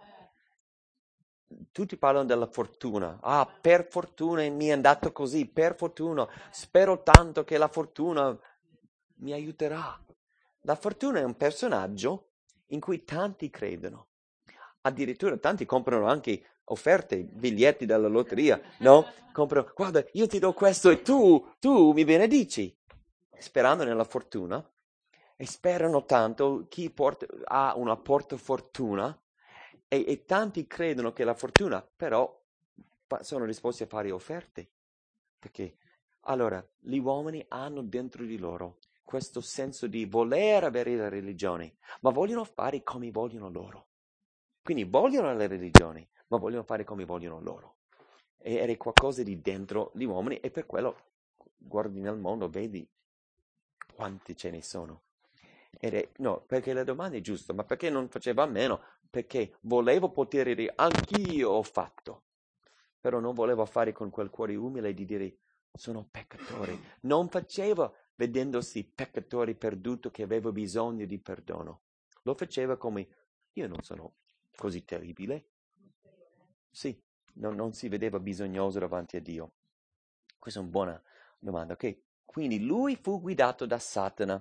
tutti parlano della fortuna. Ah, per fortuna mi è andato così, per fortuna, spero tanto che la fortuna mi aiuterà. La fortuna è un personaggio in cui tanti credono. Addirittura tanti comprano anche offerte, biglietti della lotteria, no? Comprano, guarda, io ti do questo e tu mi benedici, sperando nella fortuna. E sperano tanto, chi ha una portafortuna e tanti credono che la fortuna, però sono disposti a fare offerte. Perché allora gli uomini hanno dentro di loro questo senso di voler avere la religione, ma vogliono fare come vogliono loro. Quindi vogliono la religione, ma vogliono fare come vogliono loro. E è qualcosa di dentro gli uomini e per quello guardi nel mondo, vedi quanti ce ne sono. No, perché la domanda è giusta, ma perché non faceva a meno? Perché volevo poter dire, anch'io ho fatto, però non volevo fare con quel cuore umile di dire, sono peccatore. Non faceva vedendosi peccatore perduto che aveva bisogno di perdono. Lo faceva come, io non sono così terribile. Sì, non si vedeva bisognoso davanti a Dio. Questa è una buona domanda, ok? Quindi lui fu guidato da Satana.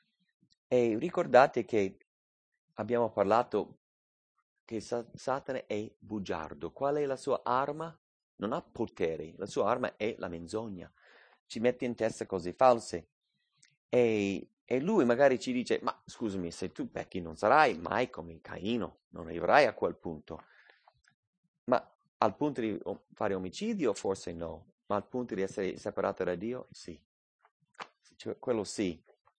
E ricordate che abbiamo parlato che Satana è bugiardo. Qual è la sua arma? Non ha potere, la sua arma è la menzogna. Ci mette in testa cose false. E lui magari ci dice, ma scusami, se tu pecchi non sarai mai come Caino, non arriverai a quel punto. Ma al punto di fare omicidio forse no, ma al punto di essere separato da Dio sì. Cioè, quello sì.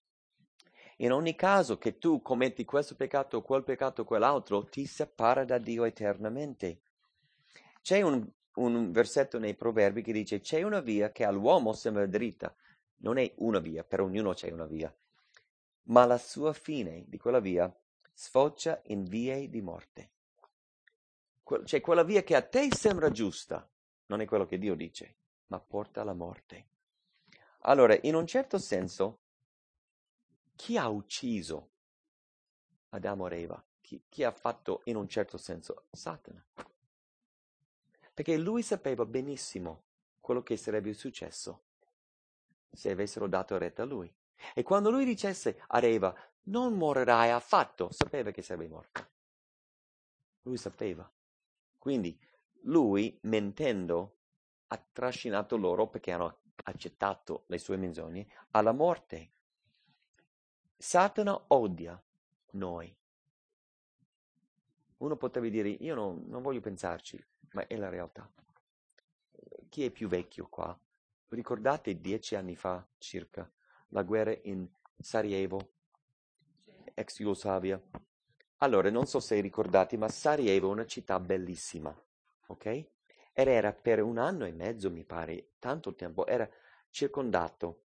In ogni caso che tu commetti questo peccato, quell'altro, ti separa da Dio eternamente. C'è un versetto nei Proverbi che dice, c'è una via che all'uomo sembra dritta. Non è una via, per ognuno c'è una via. Ma la sua fine di quella via sfocia in vie di morte. Cioè quella via che a te sembra giusta, non è quello che Dio dice, ma porta alla morte. Allora, in un certo senso, chi ha ucciso Adamo e Eva? Chi ha fatto in un certo senso? Satana. Perché lui sapeva benissimo quello che sarebbe successo se avessero dato retta a lui. E quando lui dicesse ad Eva, non morirai affatto, sapeva che sarebbe morta. Lui sapeva. Quindi lui, mentendo, ha trascinato loro, perché hanno accettato le sue menzogne, alla morte. Satana odia noi. Uno potrebbe dire, io non voglio pensarci, ma è la realtà. Chi è più vecchio qua? Ricordate 10 anni fa circa la guerra in Sarajevo, ex Jugoslavia? Allora, non so se ricordate, ma Sarajevo è una città bellissima, ok? Ed era per 1 anno e mezzo, mi pare, tanto tempo, era circondato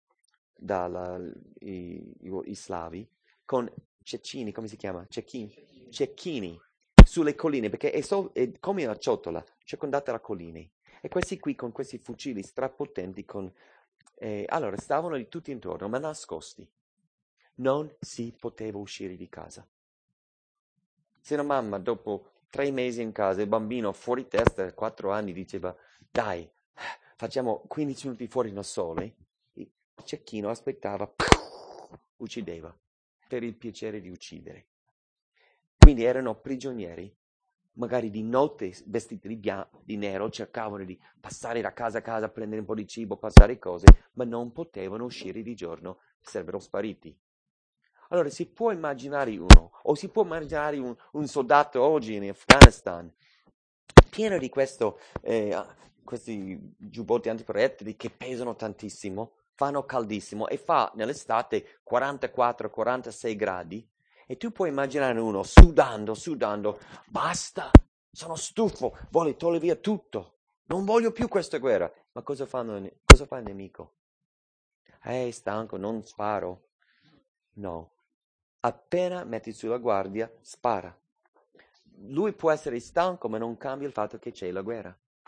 dai slavi con cecchini, come si chiama? Cecchini sulle colline, perché è come una ciotola, circondata da colline. E questi qui con questi fucili strapotenti, allora stavano di tutti intorno, ma nascosti. Non si poteva uscire di casa. Se la mamma dopo 3 mesi in casa, il bambino fuori testa, 4 anni, diceva, dai, facciamo 15 minuti fuori nel sole, il cecchino aspettava, uccideva, per il piacere di uccidere. Quindi erano prigionieri, magari di notte vestiti di nero, cercavano di passare da casa a casa, prendere un po' di cibo, passare cose, ma non potevano uscire di giorno, sarebbero spariti. Allora si può immaginare uno, o si può immaginare un soldato oggi in Afghanistan, pieno di questi giubbotti antiproiettili che pesano tantissimo, fanno caldissimo e fa nell'estate 44-46 gradi, e tu puoi immaginare uno sudando, basta, sono stufo, voglio togliere via tutto, non voglio più questa guerra. Ma cosa fa il nemico? Stanco, non sparo. No. Appena metti sulla guardia, spara. Lui può essere stanco, ma non cambia il fatto che c'è la guerra.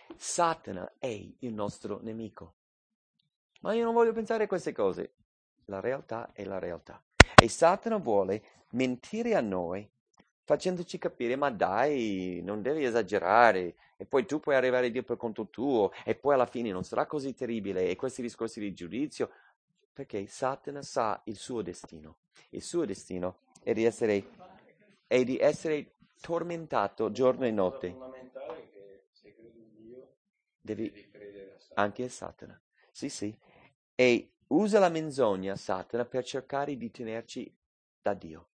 Satana è il nostro nemico. Ma io non voglio pensare a queste cose. La realtà è la realtà. E Satana vuole mentire a noi, facendoci capire, ma dai, non devi esagerare, e poi tu puoi arrivare a Dio per conto tuo, e poi alla fine non sarà così terribile, e questi discorsi di giudizio, perché Satana sa il suo destino. Il suo destino è di essere tormentato giorno e notte. È fondamentale che se credi in Dio Devi devi credere a Satana. anche a Satana. Sì, sì. E usa la menzogna, Satana, per cercare di tenerci da Dio.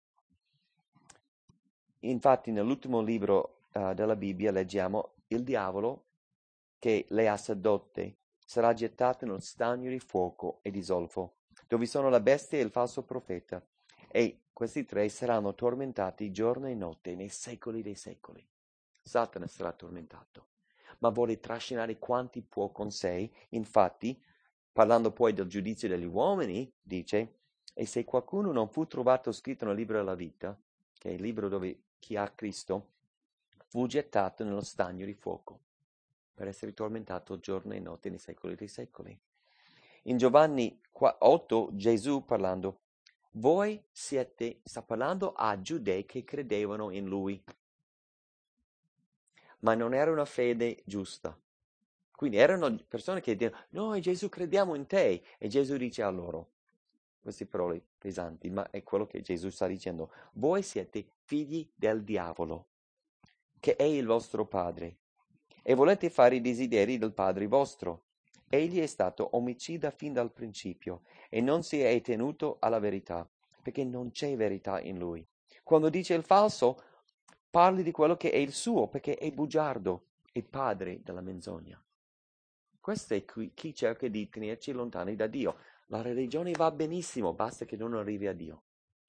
Infatti, nell'ultimo libro della Bibbia leggiamo: il diavolo che le ha sedotte sarà gettato nello stagno di fuoco e di zolfo, dove sono la bestia e il falso profeta, e questi tre saranno tormentati giorno e notte nei secoli dei secoli. Satana sarà tormentato, ma vuole trascinare quanti può con sé. Infatti, parlando poi del giudizio degli uomini, dice: e se qualcuno non fu trovato scritto nel libro della vita, che è il libro dove chi ha Cristo, fu gettato nello stagno di fuoco per essere tormentato giorno e notte nei secoli dei secoli. In Giovanni 8, Gesù parlando, sta parlando a giudei che credevano in lui, ma non era una fede giusta. Quindi erano persone che dicono: noi Gesù crediamo in te, e Gesù dice a loro queste parole pesanti, ma è quello che Gesù sta dicendo: voi siete figli del diavolo, che è il vostro padre, e volete fare i desideri del padre vostro. Egli è stato omicida fin dal principio e non si è tenuto alla verità, perché non c'è verità in lui. Quando dice il falso, parli di quello che è il suo, perché è bugiardo e padre della menzogna. Questo è chi cerca di tenerci lontani da Dio. La religione va benissimo, basta che non arrivi a Dio.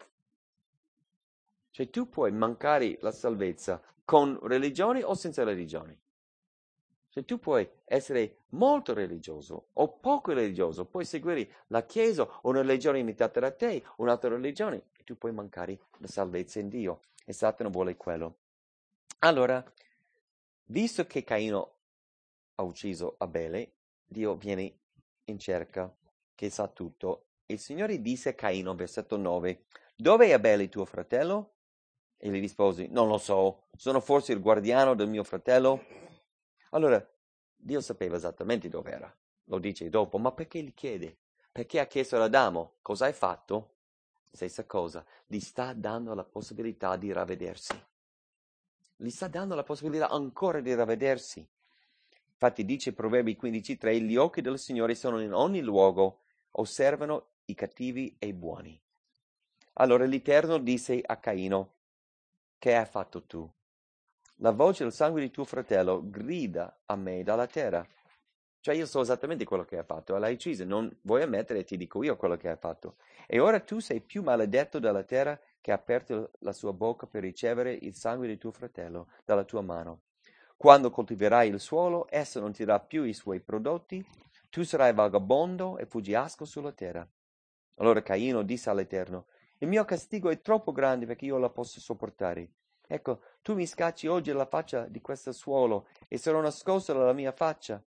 Cioè tu puoi mancare la salvezza con religione o senza religione. Cioè tu puoi essere molto religioso o poco religioso, puoi seguire la Chiesa o una religione imitata da te, un'altra religione, e tu puoi mancare la salvezza in Dio. E Satana vuole quello. Allora, visto che Caino ha ucciso Abele, Dio viene in cerca, che sa tutto. Il Signore disse a Caino, versetto 9, dove è Abele tuo fratello? E gli rispose: non lo so, sono forse il guardiano del mio fratello? Allora, Dio sapeva esattamente dove era, lo dice dopo, ma perché gli chiede? Perché ha chiesto ad Adamo: cosa hai fatto? Stessa cosa, gli sta dando la possibilità di ravvedersi. Gli sta dando la possibilità ancora di ravvedersi. Infatti dice Proverbi 15:3, gli occhi del Signore sono in ogni luogo, osservano i cattivi e i buoni. Allora l'Eterno disse a Caino: che hai fatto tu? La voce del sangue di tuo fratello grida a me dalla terra. Cioè io so esattamente quello che hai fatto, l'hai ucciso, non vuoi ammettere, ti dico io quello che hai fatto. E ora tu sei più maledetto dalla terra, che ha aperto la sua bocca per ricevere il sangue di tuo fratello dalla tua mano. Quando coltiverai il suolo, esso non ti darà più i suoi prodotti, tu sarai vagabondo e fuggiasco sulla terra. Allora Caino disse all'Eterno: il mio castigo è troppo grande perché io la possa sopportare. Ecco, tu mi scacci oggi la faccia di questo suolo e sarò nascosto dalla mia faccia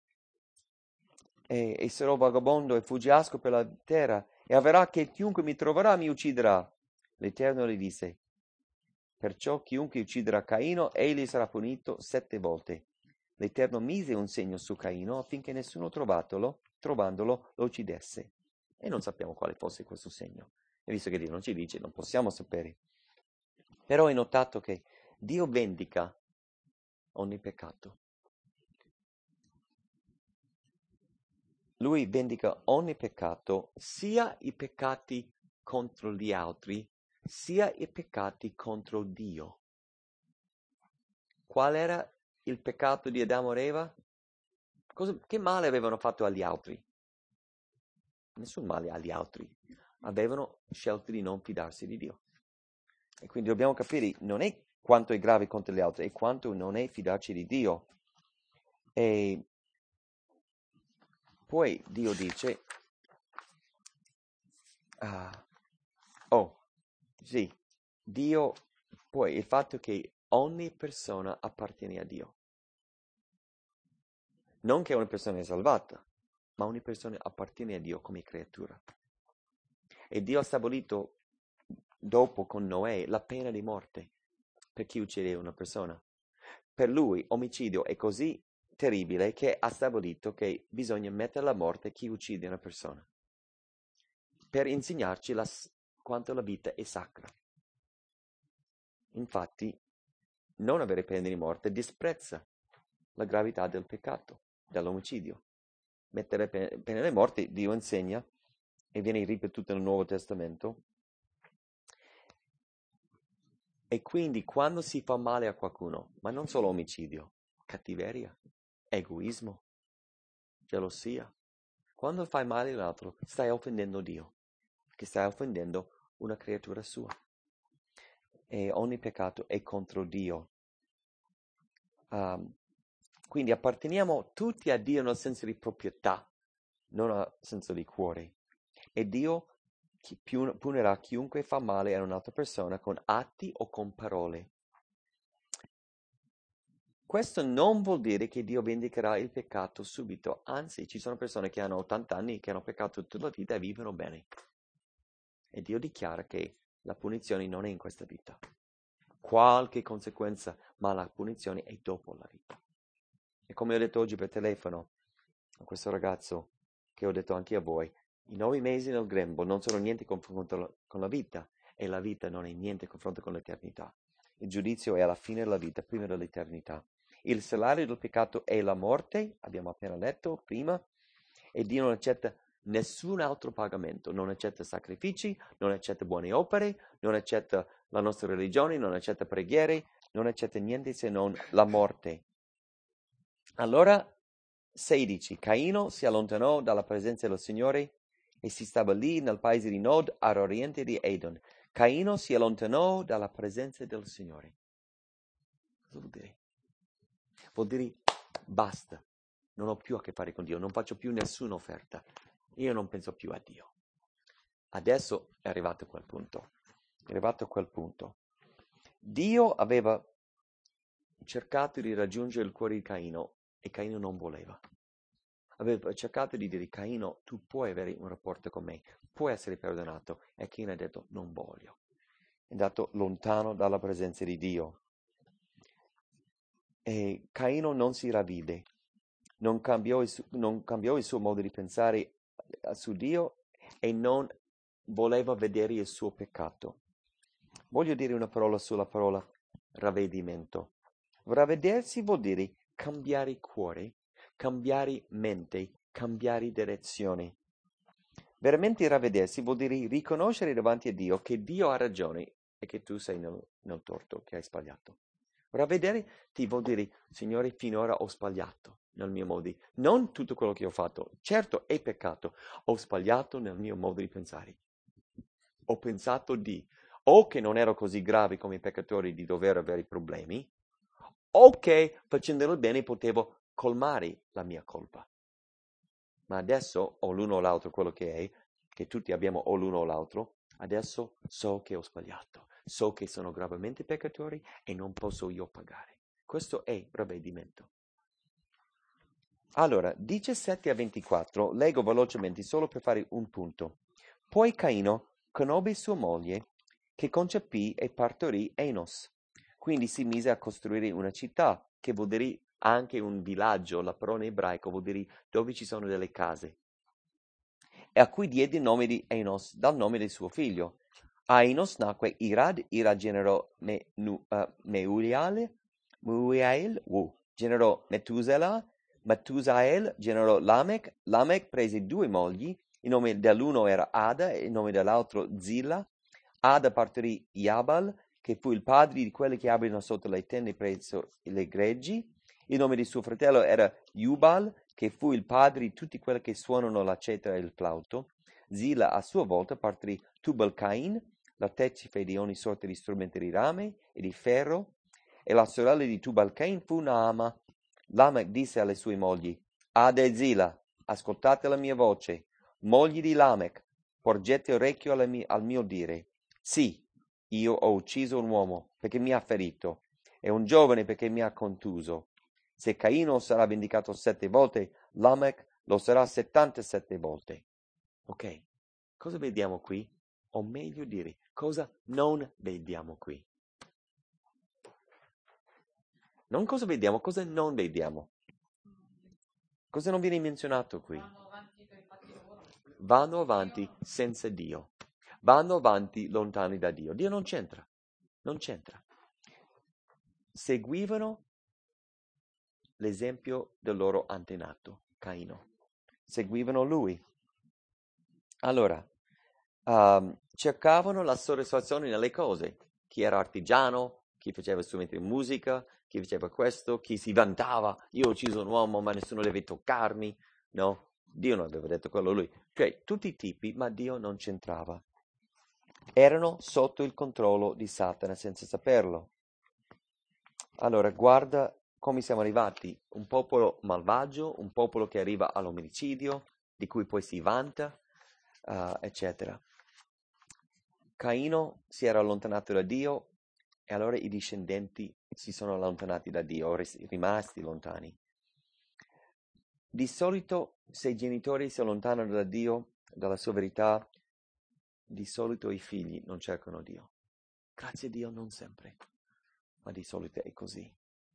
e sarò vagabondo e fuggiasco per la terra, e avverrà che chiunque mi troverà mi ucciderà. L'Eterno le disse: perciò chiunque ucciderà Caino, egli sarà punito 7 volte. L'Eterno mise un segno su Caino affinché nessuno trovandolo lo uccidesse. E non sappiamo quale fosse questo segno. E visto che Dio non ci dice, non possiamo sapere. Però hai notato che Dio vendica ogni peccato. Lui vendica ogni peccato, sia i peccati contro gli altri, sia i peccati contro Dio. Qual era il peccato di Adamo ed Eva? Che male avevano fatto agli altri? Nessun male agli altri. Avevano scelto di non fidarsi di Dio. E quindi dobbiamo capire, non è quanto è grave contro gli altri, è quanto non è fidarci di Dio. E poi Dio dice, Dio, poi il fatto che ogni persona appartiene a Dio. Non che una persona è salvata, ma una persona appartiene a Dio come creatura. E Dio ha stabilito, dopo con Noè, la pena di morte per chi uccide una persona. Per lui omicidio è così terribile che ha stabilito che bisogna mettere alla morte chi uccide una persona, per insegnarci quanto la vita è sacra. Infatti, non avere pena di morte disprezza la gravità del peccato, dell'omicidio. Mettere pena di morte, Dio insegna, e viene ripetuto nel Nuovo Testamento. E quindi quando si fa male a qualcuno, ma non solo omicidio, cattiveria, egoismo, gelosia, quando fai male all'altro, stai offendendo Dio, che stai offendendo una creatura sua. E ogni peccato è contro Dio. Quindi apparteniamo tutti a Dio nel senso di proprietà, non nel senso di cuore. E Dio punirà chiunque fa male a un'altra persona con atti o con parole. Questo non vuol dire che Dio vendicherà il peccato subito, anzi ci sono persone che hanno 80 anni, che hanno peccato tutta la vita e vivono bene. E Dio dichiara che la punizione non è in questa vita. Qualche conseguenza, ma la punizione è dopo la vita. E come ho detto oggi per telefono a questo ragazzo, che ho detto anche a voi, i 9 mesi nel grembo non sono niente in confronto con la vita, e la vita non è niente in confronto con l'eternità. Il giudizio è alla fine della vita, prima dell'eternità. Il salario del peccato è la morte, abbiamo appena letto prima, e Dio non accetta nessun altro pagamento, non accetta sacrifici, non accetta buone opere, non accetta la nostra religione, non accetta preghiere, non accetta niente se non la morte. Allora, 16. Caino si allontanò dalla presenza del Signore e si stabilì nel paese di Nod, a oriente di Edom. Caino si allontanò dalla presenza del Signore. Cosa vuol dire? Vuol dire basta, non ho più a che fare con Dio, non faccio più nessuna offerta, io non penso più a Dio. Adesso è arrivato a quel punto. Dio aveva cercato di raggiungere il cuore di Caino e Caino non voleva. Aveva cercato di dire: Caino, tu puoi avere un rapporto con me, puoi essere perdonato. E Caino ha detto: non voglio. È andato lontano dalla presenza di Dio. E Caino non si ravvide, non cambiò il suo modo di pensare su Dio e non voleva vedere il suo peccato. Voglio dire una parola sulla parola ravvedimento. Ravvedersi vuol dire cambiare cuore, cambiare mente, cambiare direzione. Veramente ravvedersi vuol dire riconoscere davanti a Dio che Dio ha ragione e che tu sei nel torto, che hai sbagliato. Ravvedere ti vuol dire: Signore, finora ho sbagliato nel mio modo di... Non tutto quello che ho fatto, certo è peccato, ho sbagliato nel mio modo di pensare. Ho pensato o che non ero così grave come i peccatori di dover avere problemi, o che facendolo bene potevo colmare la mia colpa. Ma adesso o l'uno o l'altro, quello che è, che tutti abbiamo o l'uno o l'altro, adesso so che ho sbagliato, so che sono gravemente peccatori e non posso io pagare. Questo è ravvedimento. Allora, 17 a 24, leggo velocemente solo per fare un punto. Poi Caino conobbe sua moglie, che concepì e partorì Enos. Quindi si mise a costruire una città, che vuol dire anche un villaggio, la parola in ebraico vuol dire dove ci sono delle case, e a cui diede il nome di Enos dal nome del suo figlio. A Enos nacque Irad, Irad generò Meuiel, generò Metusela, Metusael generò Lamech, Lamech prese 2 mogli, il nome dell'uno era Ada e il nome dell'altro Zilla. Ada partorì Jabal, che fu il padre di quelli che abitano sotto le tende presso le greggi. Il nome di suo fratello era Jubal, che fu il padre di tutti quelli che suonano la cetera e il flauto. Zilla a sua volta partorì Tubal-Cain, l'artefice di ogni sorta di strumenti di rame e di ferro, e la sorella di Tubal-Cain fu Naama. Lamech disse alle sue mogli: Ada e Zilla, ascoltate la mia voce. Mogli di Lamech, porgete orecchio al mio dire. Sì, io ho ucciso un uomo perché mi ha ferito, e un giovane perché mi ha contuso. Se Caino sarà vendicato 7 volte, Lamech lo sarà 77 volte. Ok? Cosa vediamo qui? O meglio dire, cosa non vediamo qui? Non cosa vediamo, cosa non vediamo. Cosa non viene menzionato qui? Vanno avanti per i fatti loro. Vanno avanti senza Dio. Vanno avanti lontani da Dio. Dio non c'entra. Non c'entra. Seguivano l'esempio del loro antenato, Caino. Seguivano lui. Allora, cercavano la soddisfazione nelle cose. Chi era artigiano, chi faceva strumenti di musica, chi faceva questo, chi si vantava, io ho ucciso un uomo ma nessuno deve toccarmi, no? Dio non aveva detto quello lui. Cioè, tutti i tipi, ma Dio non c'entrava. Erano sotto il controllo di Satana senza saperlo. Allora, guarda come siamo arrivati. Un popolo malvagio, un popolo che arriva all'omicidio, di cui poi si vanta, eccetera. Caino si era allontanato da Dio e allora i discendenti si sono allontanati da Dio, rimasti lontani. Di solito, se i genitori si allontanano da Dio, dalla sua verità, di solito i figli non cercano Dio. Grazie a Dio non sempre, ma di solito è così.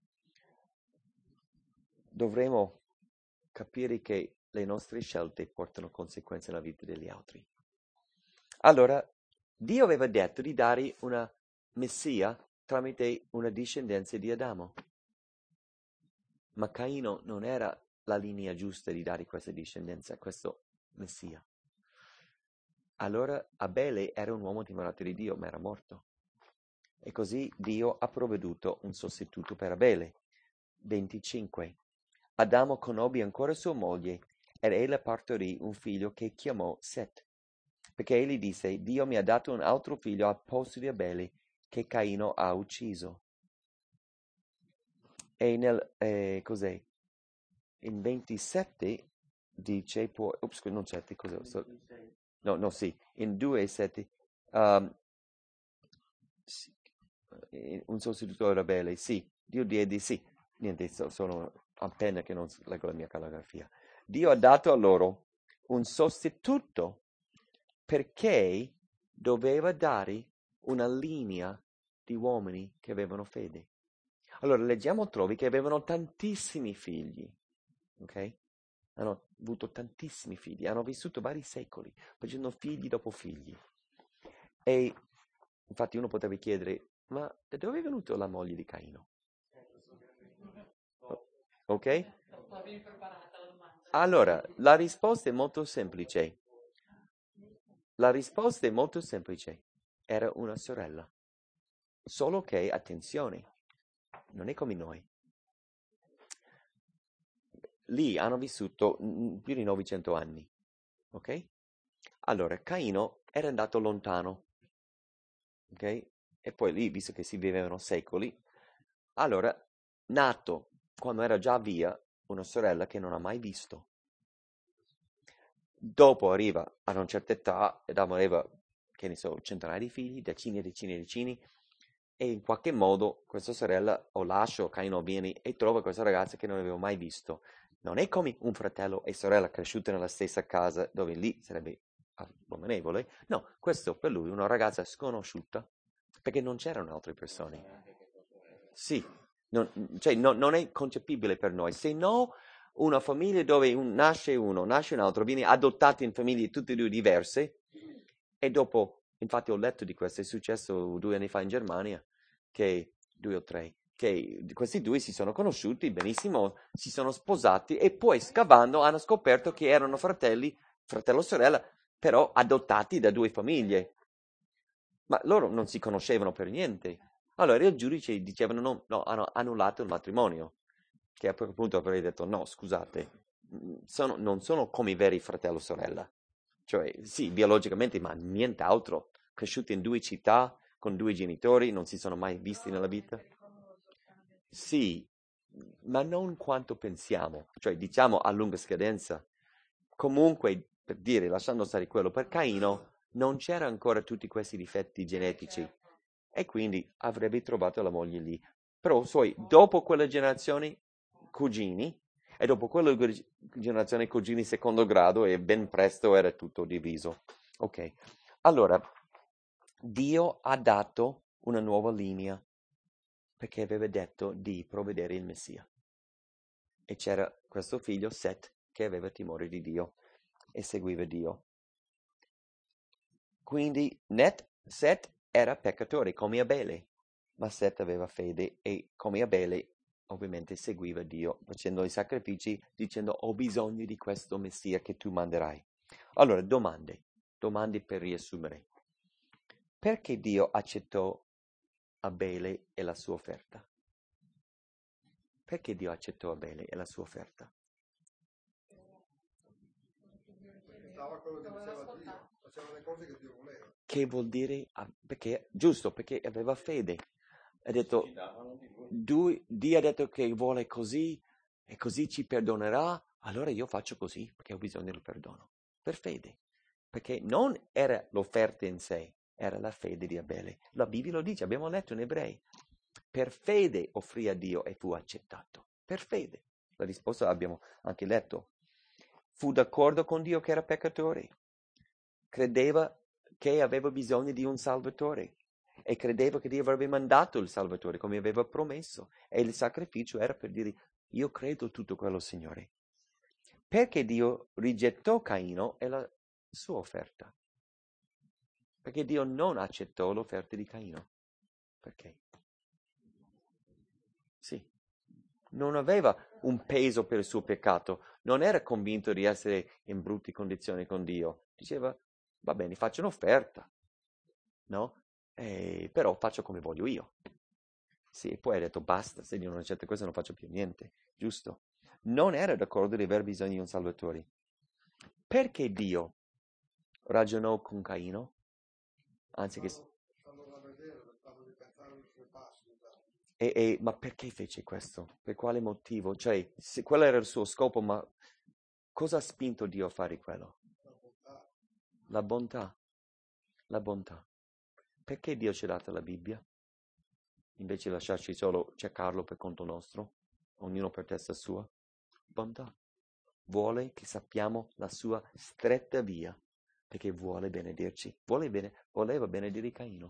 Dovremo capire che le nostre scelte portano conseguenze nella vita degli altri. Allora, Dio aveva detto di dare una messia tramite una discendenza di Adamo. Ma Caino non era la linea giusta di dare questa discendenza a questo messia. Allora Abele era un uomo timorato di Dio, ma era morto. E così Dio ha provveduto un sostituto per Abele. 25. Adamo conobbe ancora sua moglie ed ella partorì un figlio che chiamò Set. Perché egli disse, Dio mi ha dato un altro figlio al posto di Abele che Caino ha ucciso. E cos'è? In 27 dice poi, non 7, cos'è? No, sì, in 2:7, sì, un sostituto di Abele, sì, Dio diede, sì, niente, sono appena che non leggo la mia calligrafia. Dio ha dato a loro un sostituto perché doveva dare una linea di uomini che avevano fede. Allora, leggiamo altrove che avevano tantissimi figli, ok? Hanno avuto tantissimi figli, hanno vissuto vari secoli, facendo figli dopo figli. E infatti uno potrebbe chiedere, ma da dove è venuta la moglie di Caino? Ok? Avevi preparata la domanda. Allora, la risposta è molto semplice. Era una sorella. Solo che, attenzione, non è come noi. Lì hanno vissuto più di 900 anni, ok? Allora, Caino era andato lontano, ok? E poi lì, visto che si vivevano secoli, allora, nato, quando era già via, una sorella che non ha mai visto. Dopo arriva ad una certa età, ed aveva, che ne so, centinaia di figli, decine, e in qualche modo questa sorella o lascia o Caino viene e trova questa ragazza che non aveva mai visto. Non è come un fratello e sorella cresciuti nella stessa casa, dove lì sarebbe abominevole. No, questo per lui è una ragazza sconosciuta, perché non c'erano altre persone. Sì, non è concepibile per noi. Se no, una famiglia dove nasce uno, nasce un altro, viene adottato in famiglie tutte e due diverse, e dopo, infatti ho letto di questo, è successo 2 anni fa in Germania, che 2 o 3, che questi due si sono conosciuti benissimo, si sono sposati e poi scavando hanno scoperto che erano fratello e sorella, però adottati da 2 famiglie. Ma loro non si conoscevano per niente. Allora il giudice dicevano no, hanno annullato il matrimonio, che a quel punto avrei detto no, scusate, non sono come i veri fratello e sorella. Cioè, sì, biologicamente, ma nient'altro. Cresciuti in 2 città, con 2 genitori, non si sono mai visti nella vita. Sì, ma non quanto pensiamo. Cioè, diciamo a lunga scadenza. Comunque, per dire, lasciando stare quello, per Caino non c'era ancora tutti questi difetti genetici. E quindi avrebbe trovato la moglie lì. Però, dopo quella generazione, cugini, e dopo quella generazione cugini secondo grado, e ben presto era tutto diviso. Ok, allora, Dio ha dato una nuova linea, perché aveva detto di provvedere il Messia. E c'era questo figlio, Set, che aveva timore di Dio e seguiva Dio. Quindi Set era peccatore come Abele, ma Set aveva fede e come Abele ovviamente seguiva Dio, facendo i sacrifici, dicendo ho bisogno di questo Messia che tu manderai. Allora, domande per riassumere. Perché Dio accettò Abele e la sua offerta? Perché Dio accettò Abele e la sua offerta? Stava quello che diceva Dio, faceva le cose che Dio voleva. Che vuol dire? Perché, giusto, perché aveva fede. Ha detto, Dio ha detto che vuole così e così ci perdonerà, allora io faccio così perché ho bisogno del perdono. Per fede. Perché non era l'offerta in sé, era la fede di Abele. La Bibbia lo dice, abbiamo letto in Ebrei. Per fede offrì a Dio e fu accettato. Per fede. La risposta abbiamo anche letto. Fu d'accordo con Dio che era peccatore. Credeva che aveva bisogno di un Salvatore e credeva che Dio avrebbe mandato il Salvatore come aveva promesso, e il sacrificio era per dire io credo tutto quello, Signore. Perché Dio rigettò Caino e la sua offerta? Perché Dio non accettò l'offerta di Caino. Perché? Sì. Non aveva un peso per il suo peccato, non era convinto di essere in brutte condizioni con Dio. Diceva, va bene, faccio un'offerta, no? Però faccio come voglio io. Sì, e poi ha detto, basta, se Dio non accetta questo non faccio più niente, giusto? Non era d'accordo di aver bisogno di un Salvatore. Perché Dio ragionò con Caino? Anziché... Fanno da vedere, fanno di pensare ai suoi passi. Ma perché fece questo? Per quale motivo? Cioè, se quello era il suo scopo, ma cosa ha spinto Dio a fare quello? La bontà. La bontà. Perché Dio ci ha dato la Bibbia? Invece di lasciarci solo cercarlo per conto nostro, ognuno per testa sua. Bontà. Vuole che sappiamo la sua stretta via, perché vuole benedirci. Voleva benedire Caino.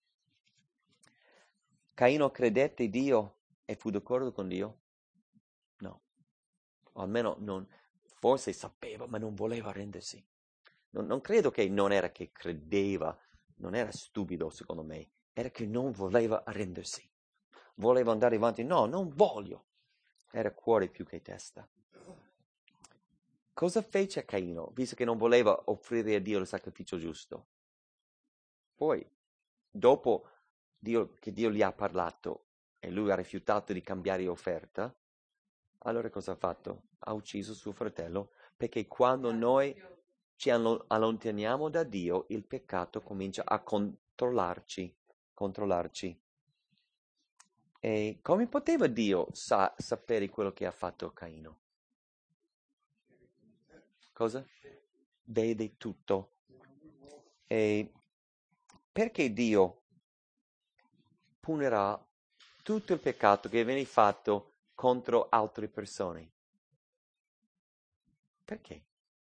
Caino credette Dio e fu d'accordo con Dio? No. O almeno non, forse sapeva, ma non voleva rendersi. Non credo che non era che credeva, non era stupido secondo me, era che non voleva arrendersi. Voleva andare avanti, no, non voglio. Era cuore più che testa. Cosa fece Caino, visto che non voleva offrire a Dio il sacrificio giusto? Poi, dopo che Dio gli ha parlato e lui ha rifiutato di cambiare offerta, allora cosa ha fatto? Ha ucciso suo fratello, perché quando noi ci allontaniamo da Dio, il peccato comincia a controllarci. E come poteva Dio sapere quello che ha fatto Caino? Cosa? Vede tutto. E perché Dio punirà tutto il peccato che viene fatto contro altre persone? Perché?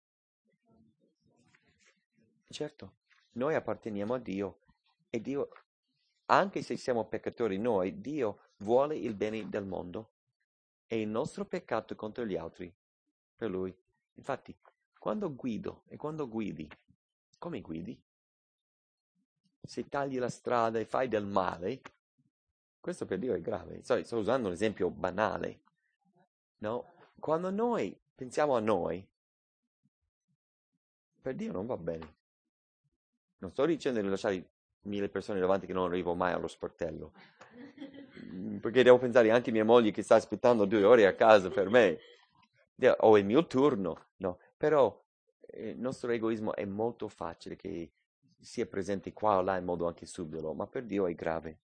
Certo, noi apparteniamo a Dio e Dio, anche se siamo peccatori noi, Dio vuole il bene del mondo e il nostro peccato contro gli altri, per Lui. Infatti, quando guidi, come guidi? Se tagli la strada e fai del male, questo per Dio è grave. Sto usando un esempio banale, no? Quando noi pensiamo a noi, per Dio non va bene. Non sto dicendo di lasciare 1000 persone davanti che non arrivo mai allo sportello, perché devo pensare anche a mia moglie che sta aspettando 2 ore a casa per me, o il mio turno, no? Però il nostro egoismo è molto facile che sia presente qua o là in modo anche subdolo, ma per Dio è grave.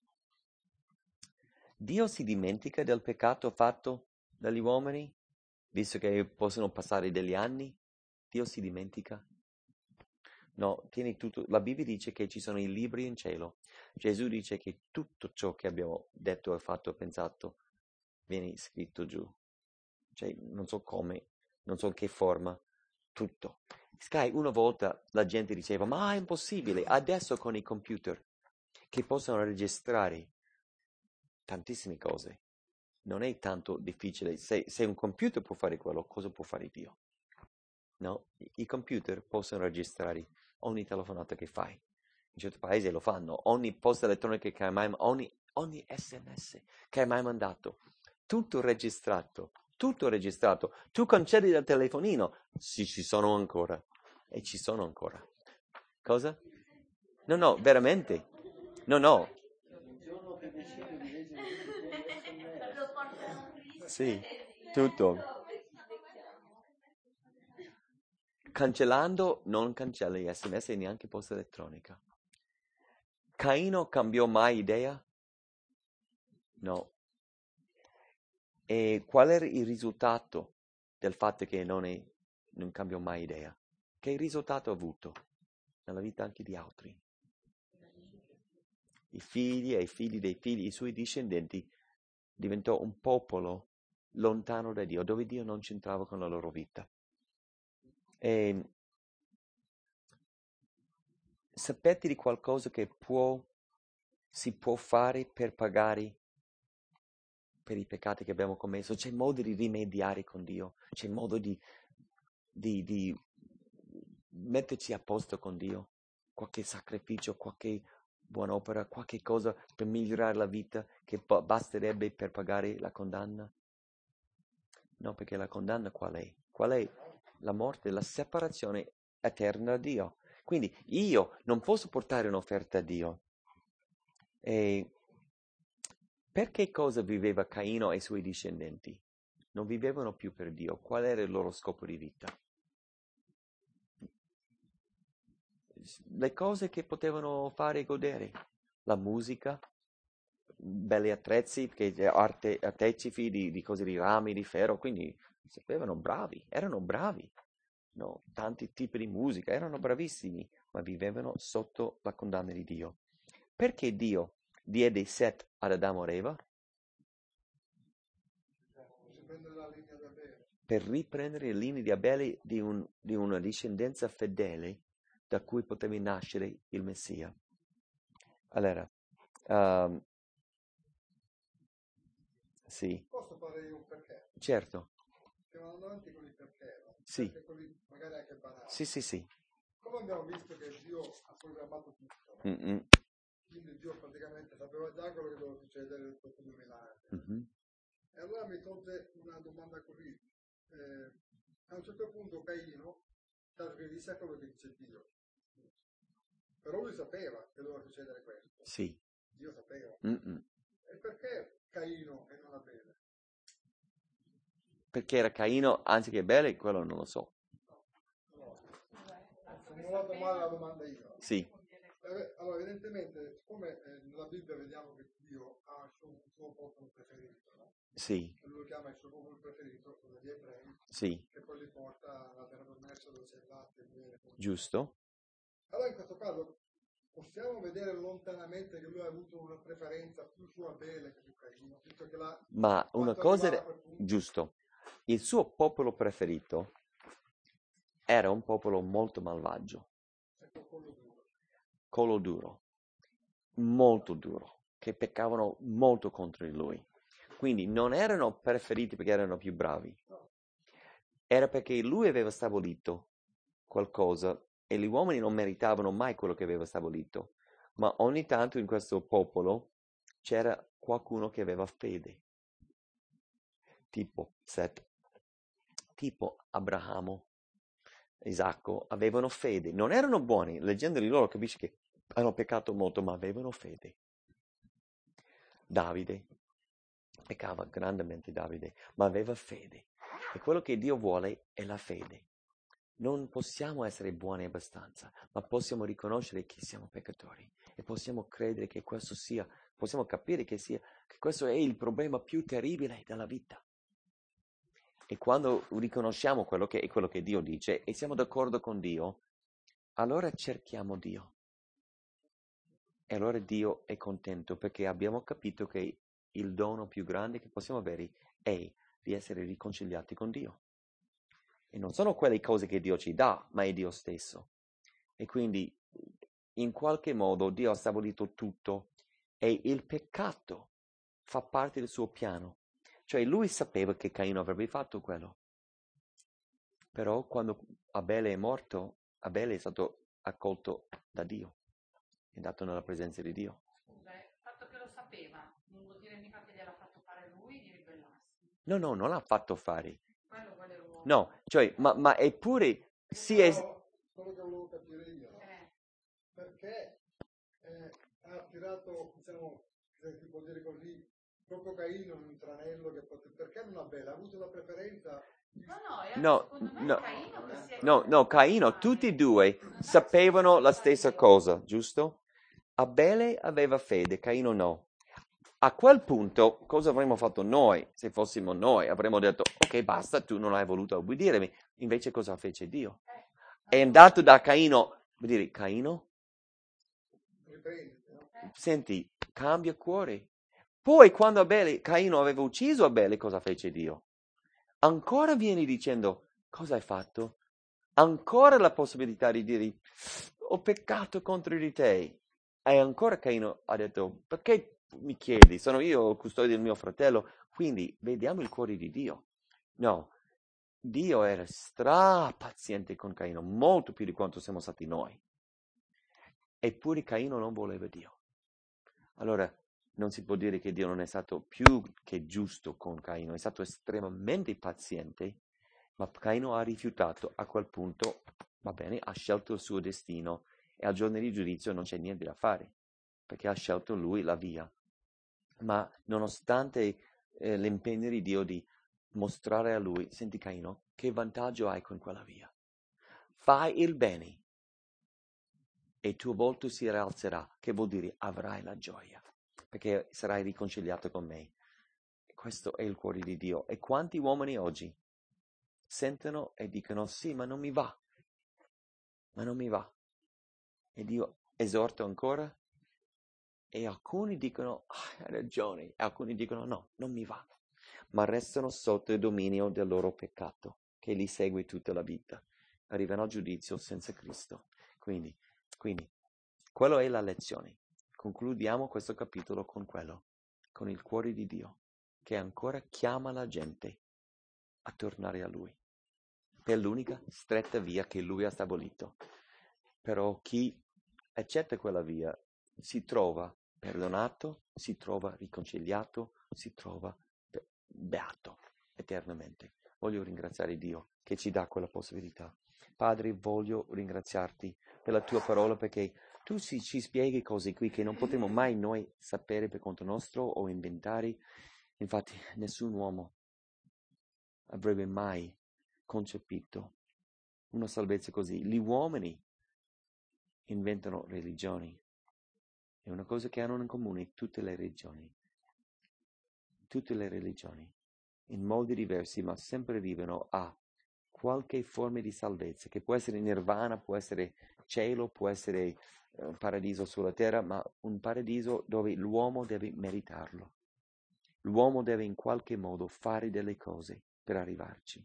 Dio si dimentica del peccato fatto dagli uomini, visto che possono passare degli anni? Dio si dimentica? No, tieni tutto. La Bibbia dice che ci sono i libri in cielo. Gesù dice che tutto ciò che abbiamo detto, fatto e pensato viene scritto giù. cioè non so come, non so in che forma, tutto. Sky, una volta la gente diceva, ma è impossibile, adesso con i computer che possono registrare tantissime cose, non è tanto difficile. Se un computer può fare quello, cosa può fare Dio? No? I computer possono registrare ogni telefonata che fai. In certi paesi lo fanno, ogni posta elettronica che hai mai, ogni SMS che hai mai mandato, tutto registrato. Tu cancelli dal telefonino, sì, ci sono ancora, e ci sono ancora. Cosa? No, veramente. No. Sì, tutto. Cancellando, non cancella gli SMS e neanche posta elettronica. Caino cambiò mai idea? No. E qual era il risultato del fatto che non cambiò mai idea? Che risultato ha avuto nella vita anche di altri? I figli e i figli dei figli, i suoi discendenti, diventò un popolo lontano da Dio, dove Dio non c'entrava con la loro vita. E sapete di qualcosa che si può fare per pagare per i peccati che abbiamo commesso? C'è modo di rimediare con Dio, c'è modo di metterci a posto con Dio, qualche sacrificio, qualche buona opera, qualche cosa per migliorare la vita che basterebbe per pagare la condanna? No, perché la condanna qual è? Qual è? La morte, la separazione eterna da Dio. Quindi io non posso portare un'offerta a Dio. E perché cosa viveva Caino e i suoi discendenti? Non vivevano più per Dio. Qual era il loro scopo di vita? Le cose che potevano fare godere. La musica, belli attrezzi, artefici di cose di rami, di ferro, quindi sapevano bravi, erano bravi. No, tanti tipi di musica, erano bravissimi, ma vivevano sotto la condanna di Dio. Perché Dio diede Set ad Adamo e Eva? Per riprendere le linee di Abele di una discendenza fedele da cui poteva nascere il Messia. Allora, sì. Posso fare io un perché? Certo. Stiamo andando avanti con i perché, no? Sì. Perché quelli magari anche banali. Sì. Come abbiamo visto che Dio ha programmato tutto, no? Mm-mm. Quindi Dio praticamente sapeva già quello che doveva succedere dopo 2000 anni. Mm-hmm. E allora mi sorge una domanda così. A un certo punto Caino trasgredisce a quello che dice Dio. Però lui sapeva che doveva succedere questo. Sì. Dio sapeva. Mm-mm. E perché Caino e non Abele? Perché era Caino anziché Abele, quello non lo so. No. Ho formulato male la domanda io. Sì. Allora, evidentemente, siccome nella Bibbia vediamo che Dio ha il suo popolo preferito, no? Sì. Lui lo chiama il suo popolo preferito, sono gli ebrei, Sì. che poi li porta alla terra promessa dove c'è il latte e il miele. Giusto. Allora, in questo caso, possiamo vedere lontanamente che lui ha avuto una preferenza più su Abele che su Caino, visto che l'ha Ma una cosa arrivare a quel punto. giusto. Il suo popolo preferito era un popolo molto malvagio. Ecco, Collo duro, molto duro, che peccavano molto contro di lui. Quindi non erano preferiti perché erano più bravi, era perché lui aveva stabilito qualcosa e gli uomini non meritavano mai quello che aveva stabilito, ma ogni tanto in questo popolo c'era qualcuno che aveva fede, tipo Set, tipo Abramo, Isacco, avevano fede, non erano buoni, leggendo di loro capisci che hanno peccato molto, ma avevano fede. Davide, peccava grandemente Davide, ma aveva fede. E quello che Dio vuole è la fede. Non possiamo essere buoni abbastanza, ma possiamo riconoscere che siamo peccatori e possiamo credere che questo sia, possiamo capire che questo è il problema più terribile della vita. E quando riconosciamo quello che Dio dice e siamo d'accordo con Dio, allora cerchiamo Dio. E allora Dio è contento perché abbiamo capito che il dono più grande che possiamo avere è di essere riconciliati con Dio. E non sono quelle cose che Dio ci dà, ma è Dio stesso. E quindi in qualche modo Dio ha stabilito tutto e il peccato fa parte del suo piano. Cioè lui sapeva che Caino avrebbe fatto quello. Però quando Abele è morto, Abele è stato accolto da Dio, è andato nella presenza di Dio. Scusa, il fatto che lo sapeva non vuol dire mica che gliel'ha fatto fare lui di ribellarsi. No, non l'ha fatto fare. Quello vuole l'uomo. No, cioè, ma eppure si è... Però, quello che volevo capire io, perché ha tirato, diciamo, se si può dire così, proprio Caino in un tranello che perché non Abele? Ha avuto la preferenza? No, secondo me no, Caino che si è no, Caino, tutti e due sapevano la stessa cosa, giusto? Abele aveva fede, Caino no. A quel punto, cosa avremmo fatto noi, se fossimo noi? Avremmo detto, ok, basta, tu non hai voluto ubbidirmi. Invece cosa fece Dio? È andato da Caino, vuol dire, Caino, Riprenditi, no? senti, cambia cuore. Poi quando Caino aveva ucciso Abele, cosa fece Dio? Ancora vieni dicendo, cosa hai fatto? Ancora la possibilità di dire, ho peccato contro di te. E ancora Caino ha detto, perché mi chiedi? Sono io custode del mio fratello. Quindi vediamo il cuore di Dio. No, Dio era strapaziente con Caino, molto più di quanto siamo stati noi. Eppure Caino non voleva Dio. Allora, non si può dire che Dio non è stato più che giusto con Caino, è stato estremamente paziente, ma Caino ha rifiutato. A quel punto, va bene, ha scelto il suo destino e al giorno di giudizio non c'è niente da fare, perché ha scelto lui la via. Ma nonostante l'impegno di Dio di mostrare a lui, senti Caino, che vantaggio hai con quella via? Fai il bene e il tuo volto si rialzerà, che vuol dire avrai la gioia, perché sarai riconciliato con me. Questo è il cuore di Dio. E quanti uomini oggi sentono e dicono sì, ma non mi va, e Dio esorta ancora e alcuni dicono hai ragione, e alcuni dicono no, non mi va, ma restano sotto il dominio del loro peccato che li segue tutta la vita, arrivano al giudizio senza Cristo. Quindi quello è la lezione. Concludiamo questo capitolo con quello, con il cuore di Dio che ancora chiama la gente a tornare a Lui per l'unica stretta via che Lui ha stabilito. Però chi accetta quella via si trova perdonato, si trova riconciliato, si trova beato eternamente. Voglio ringraziare Dio che ci dà quella possibilità. Padre, voglio ringraziarti per la tua parola, perché tu ci spieghi cose qui che non potremo mai noi sapere per conto nostro o inventare. Infatti nessun uomo avrebbe mai concepito una salvezza così. Gli uomini inventano religioni. È una cosa che hanno in comune tutte le religioni. Tutte le religioni, in modi diversi, ma sempre arrivano a qualche forma di salvezza, che può essere nirvana, può essere cielo, può essere un paradiso sulla terra, ma un paradiso dove l'uomo deve meritarlo. L'uomo deve in qualche modo fare delle cose per arrivarci.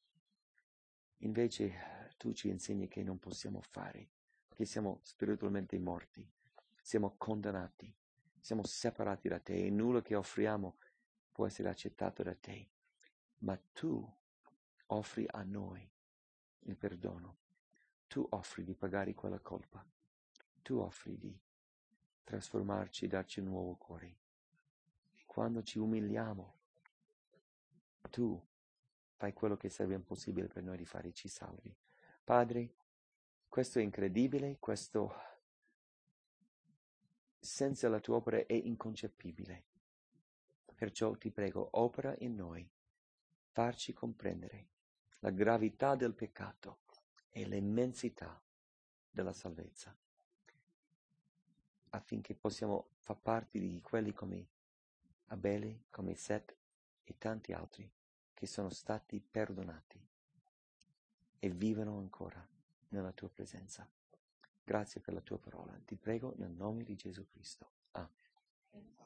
Invece tu ci insegni che non possiamo fare, che siamo spiritualmente morti, siamo condannati, siamo separati da te e nulla che offriamo può essere accettato da te. Ma tu offri a noi il perdono, tu offri di pagare quella colpa, tu offri di trasformarci, darci un nuovo cuore. Quando ci umiliamo, tu fai quello che sarebbe impossibile per noi di fare, ci salvi. Padre, questo è incredibile, questo senza la tua opera è inconcepibile. Perciò ti prego, opera in noi, farci comprendere la gravità del peccato e l'immensità della salvezza, affinché possiamo far parte di quelli come Abele, come Seth e tanti altri che sono stati perdonati e vivono ancora nella tua presenza. Grazie per la tua parola. Ti prego nel nome di Gesù Cristo. Amen.